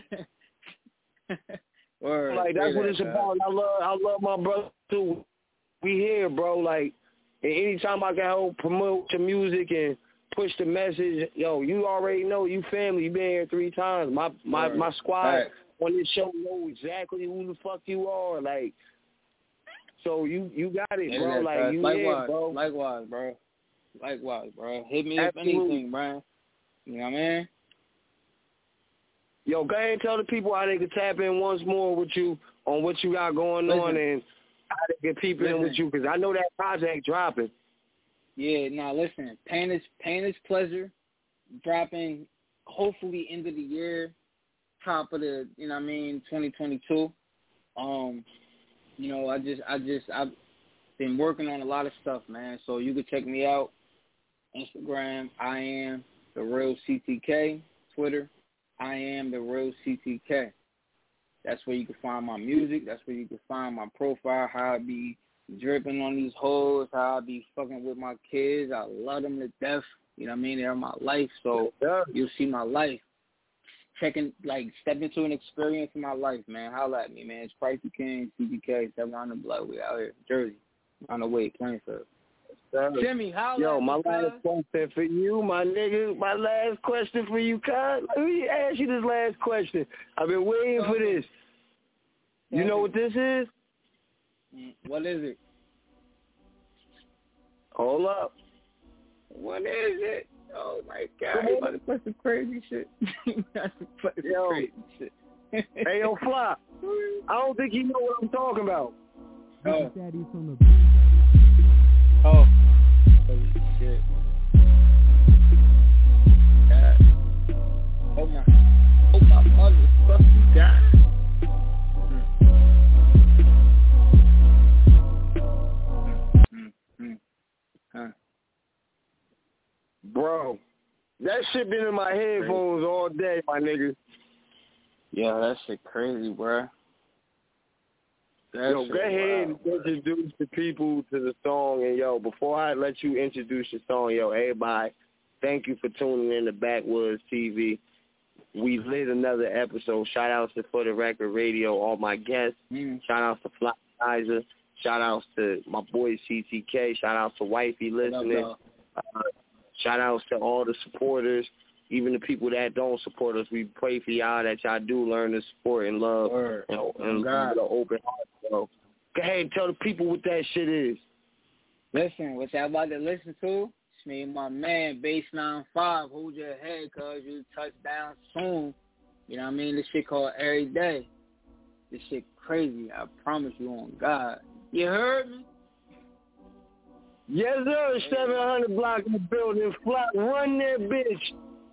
Speaker 11: Word,
Speaker 1: like that's what
Speaker 11: that,
Speaker 1: it's about. I love, I love my brother too. We here, bro. Like, and anytime I can help promote your music and push the message, yo, you already know you family. You been here three times. My my
Speaker 11: Word.
Speaker 1: my squad
Speaker 11: Right.
Speaker 1: on this show know exactly who the fuck you are. Like, so you you got it, bro.
Speaker 11: Yeah,
Speaker 1: like
Speaker 11: bro.
Speaker 1: you
Speaker 11: likewise,
Speaker 1: here, bro.
Speaker 11: Likewise, bro. Likewise, bro. Hit me
Speaker 1: Absolutely.
Speaker 11: if anything, bro. You know what I mean?
Speaker 1: Yo, go ahead and tell the people how they can tap in once more with you on what you got going
Speaker 11: Listen.
Speaker 1: on and how they can peep in with you, because I know that project dropping.
Speaker 11: Yeah, now listen, Pain is Pain is Pleasure, dropping hopefully end of the year, top of the, you know what I mean, twenty twenty-two. Um, you know, I just I just I've been working on a lot of stuff, man. So you can check me out, Instagram, I am the real C T K, Twitter, I am the real C T K. That's where you can find my music. That's where you can find my profile, how I be dripping on these hoes, how I be fucking with my kids. I love them to death. You know what I mean? They're my life. So
Speaker 1: yeah.
Speaker 11: You'll see my life. Checking, like, step into an experience in my life, man. Holla at me, man. It's Pricey King, C T K, seven hundred Blood. We out here. Jersey. On the way, Plainfield. Jimmy, holla
Speaker 1: Yo,
Speaker 11: at
Speaker 1: my
Speaker 11: me,
Speaker 1: last
Speaker 11: cuz.
Speaker 1: question for you, my nigga. My last question for you, cuz. Let me ask you this last question. I've been waiting for this. You know what this is?
Speaker 11: What is it?
Speaker 1: Hold up.
Speaker 11: What is it? Oh, my God. You about to play some crazy shit. You about to play some
Speaker 1: Yo.
Speaker 11: crazy shit.
Speaker 1: Hey, yo, Fly. I don't think you know what I'm talking about.
Speaker 11: Oh. Oh. Holy shit. God. Oh, my. Oh, my motherfucking God. Huh.
Speaker 1: Bro, that shit been in my headphones all day, my nigga.
Speaker 11: Yo, that shit crazy, bro. That
Speaker 1: Yo,
Speaker 11: shit
Speaker 1: go ahead
Speaker 11: wild,
Speaker 1: and introduce the people to the song. And, yo, before I let you introduce your song, yo, everybody, thank you for tuning in to Backwoods T V. We lit another episode. Shout outs to For the Record Radio, all my guests.
Speaker 11: Mm.
Speaker 1: Shout outs to Fly Kaiser. Shout outs to my boy C T K. Shout outs to Wifey listening. Uh, shout outs to all the supporters, even the people that don't support us. We pray for y'all that y'all do learn to support and love
Speaker 11: Word.
Speaker 1: and, and
Speaker 11: God.
Speaker 1: with an open heart. So go ahead and tell the people what that shit is.
Speaker 11: Listen, what y'all about to listen to? It's me and my man, Bass nine five. Hold your head, cuz you touch down soon. You know what I mean? This shit called Every Day. This shit crazy. I promise you on God. You heard me?
Speaker 1: Yes, sir. seven hundred block in the building. Flat, run that bitch.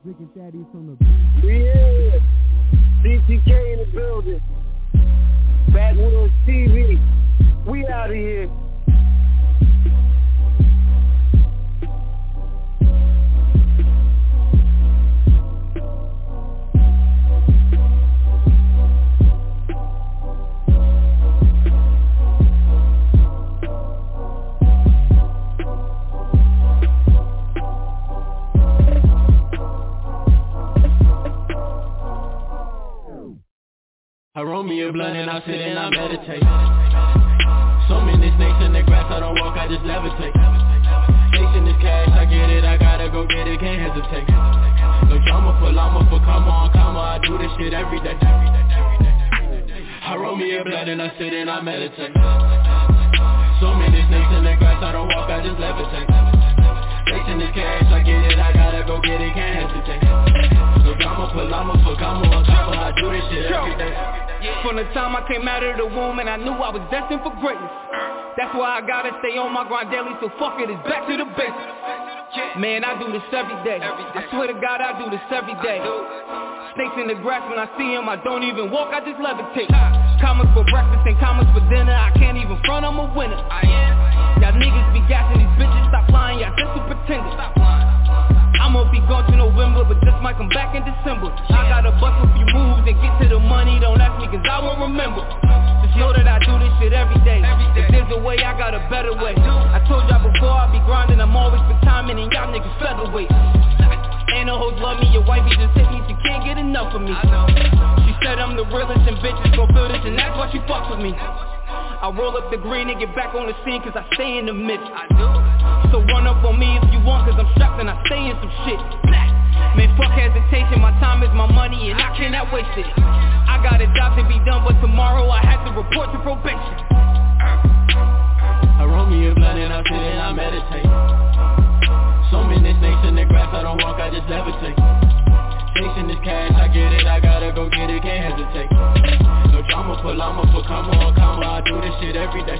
Speaker 1: Yeah. C T K in the building. Backwoods T V. We out of here.
Speaker 12: me a blunt and I sit and I meditate. So many snakes in the grass, I don't walk, I just levitate. Chasing this cash, I get it, I gotta go get it, can't hesitate. No drama for llama, for come on, come on, I do this shit every day. I roll me a blunt and I sit and I meditate. So many snakes in the grass, I don't walk, I just levitate. Chasing this cash, I get it, I gotta go get it, can't hesitate. No drama for llama, for come on, come on, I do this shit every day.
Speaker 13: From the time I came out of the womb and I knew I was destined for greatness. That's why I gotta stay on my grind daily, so fuck it, it's back to the basics. Man, I do this every day. I swear to God, I do this every day. Snakes in the grass, when I see them, I don't even walk, I just levitate. Commas for breakfast and commas for dinner, I can't even front, I'm a winner. Y'all niggas be gassing these bitches, stop lying, y'all just a pretender. I'ma be gone to November, but just might come back in December. I gotta bust a few moves and get to the money, don't ask me cause I won't remember. Just know that I do this shit every day. If there's a way, I got a better way. I told y'all before, I be grinding, I'm always for timing and y'all niggas featherweight. Ain't no hoes love me, your wifey just hit me, she can't get enough of me. She said I'm the realest and bitches gon' feel this and that's why she fucks with me. I roll up the green and get back on the scene cause I stay in the mix. So run up on me if you want cause I'm strapped and I stay in some shit. Man, fuck hesitation, my time is my money and I cannot waste it. I got a job to be done but tomorrow I have to report to probation.
Speaker 12: I roll me a blunt and I sit and I meditate. So many snakes in the grass, I don't walk, I just levitate. Chasing this cash, I get it, I gotta go get it, can't hesitate. No drama for llama, for come on, come on, I do this shit every day.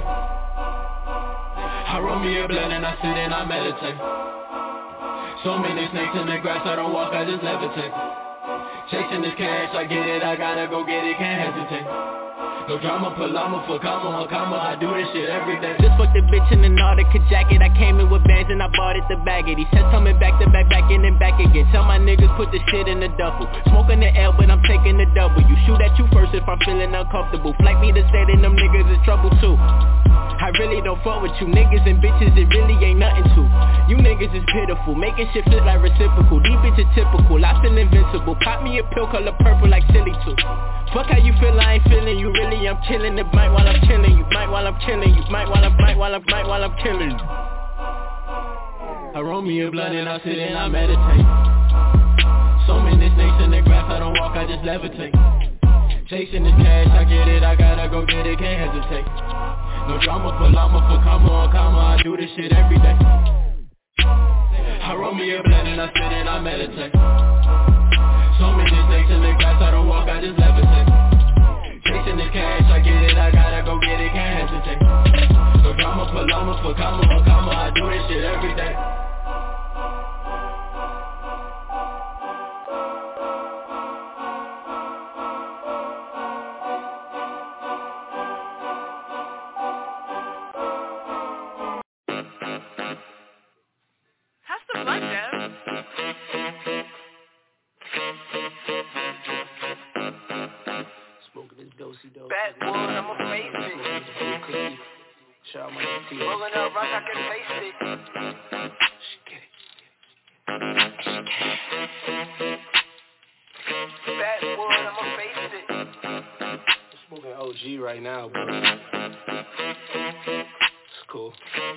Speaker 12: I roll me a blunt and I sit and I meditate. So many snakes in the grass, I don't walk, I just levitate. Chasing this cash, I get it, I gotta go get it, can't hesitate. No drama, for llama, for come on, come on, I do this shit every day.
Speaker 14: Just fucked the bitch in the Nautica jacket, I came in with bands and I bought it to bag it. He said coming back to back, back in and back again. Tell my niggas put the shit in the duffel. Smoking the L, but I'm taking the double. You shoot at you first if I'm feeling uncomfortable. Flight me to say that them niggas is trouble too. I really don't fuck with you niggas and bitches, it really ain't nothing to. You niggas is pitiful, making shit fit like reciprocal. These bitches typical, I feel invincible. Pop me a pill color purple like silly too. Fuck how you feel, I ain't feeling you, really I'm killing it. Might while I'm killing you, might while I'm killing you, might while I'm, might while I'm, might while I'm killing you.
Speaker 12: I roll me a blunt and I sit and I meditate. So many snakes in the grass, I don't walk, I just levitate. Chasing this cash, I get it, I gotta go get it, can't hesitate. No drama for llama, for come on, come on, I do this shit every day. I roll me a blunt and I sit and I meditate. So many snakes in the grass, I don't walk, I just levitate. Chasing this cash, I get it, I gotta go get it, can't hesitate. No drama for llama, for come on, come on, I do this shit every day.
Speaker 4: Backwood, I'ma face it. Rolling up right, I can taste it. Backwood, I'ma face it.
Speaker 5: I'm smoking O G right now, bro. It's cool.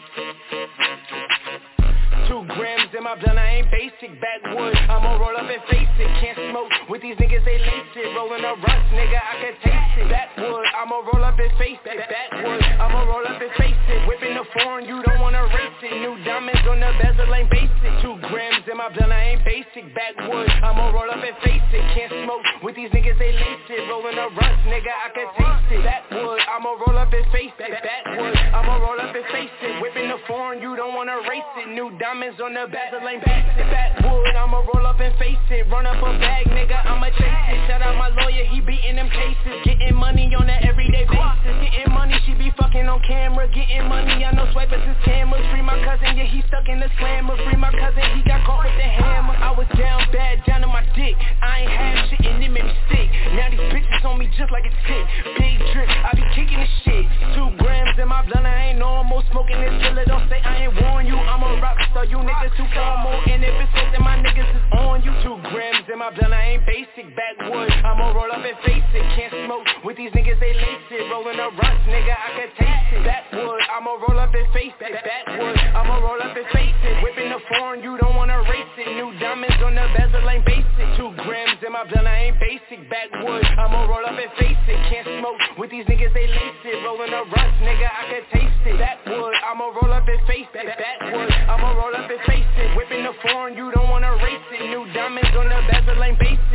Speaker 13: Two grams in my blunt, I ain't basic. Backwood, I'ma roll up and face it. Can't smoke with these niggas, they lace it. Rolling up rust, nigga, I can taste it. Backwood, I'ma roll up and face it. Backwood, I'ma roll up and face it. Whipping the foreign, you don't wanna race it. New diamonds on the bezel, ain't basic. Two grams in my blunt, I ain't basic. Backwood, I'ma roll up and face it. Can't smoke with these niggas, they lace it. Rolling up rust, nigga, I can taste it. Backwood, I'ma roll up and face it. Backwood, I'ma roll up and face it. Whipping the foreign, you don't wanna race it. New diamonds on the bezel, ain't basic. Backwood, I'ma roll up and face it. Run up a bag, nigga, I'ma chase it. Shout out my lawyer, he beating them cases. Getting money on an everyday basis. Getting money, she be fucking on camera. Getting money, I know swipers is cameras. Free my cousin, yeah, he stuck in the slammer. Free my cousin, he got caught with the hammer. I was down bad, down to my dick. I ain't have shit and it made me sick. Now these bitches on me just like a tick. Big drip, I be kicking this shit. Two grams in my blunt, I ain't normal. Smoking this killer, don't say I ain't warn you. I'm a rockstar, you niggas too formal. And if it's something my niggas is on you. Two grams in my blood, I ain't basic. Backwood, I'ma roll up and face it. Can't smoke with these niggas, they lace it. Rolling up runs, nigga, I can taste it. Backwood, I'ma roll up and face it. Backwood, I'ma roll up and face it. Whipping the foreign, you don't wanna race it. New diamonds on the bezel, ain't basic. Two grams in my blood, I ain't basic. Backwood, I'ma roll up and face it. Can't smoke with these niggas, they lace it. Rolling up runs, nigga, I can taste it. Backwood, I'ma roll up and face it. Backwood, I'ma roll up and face it. Whipping the foreign, you don't wanna race it. New diamonds on the bezel, ain't basic.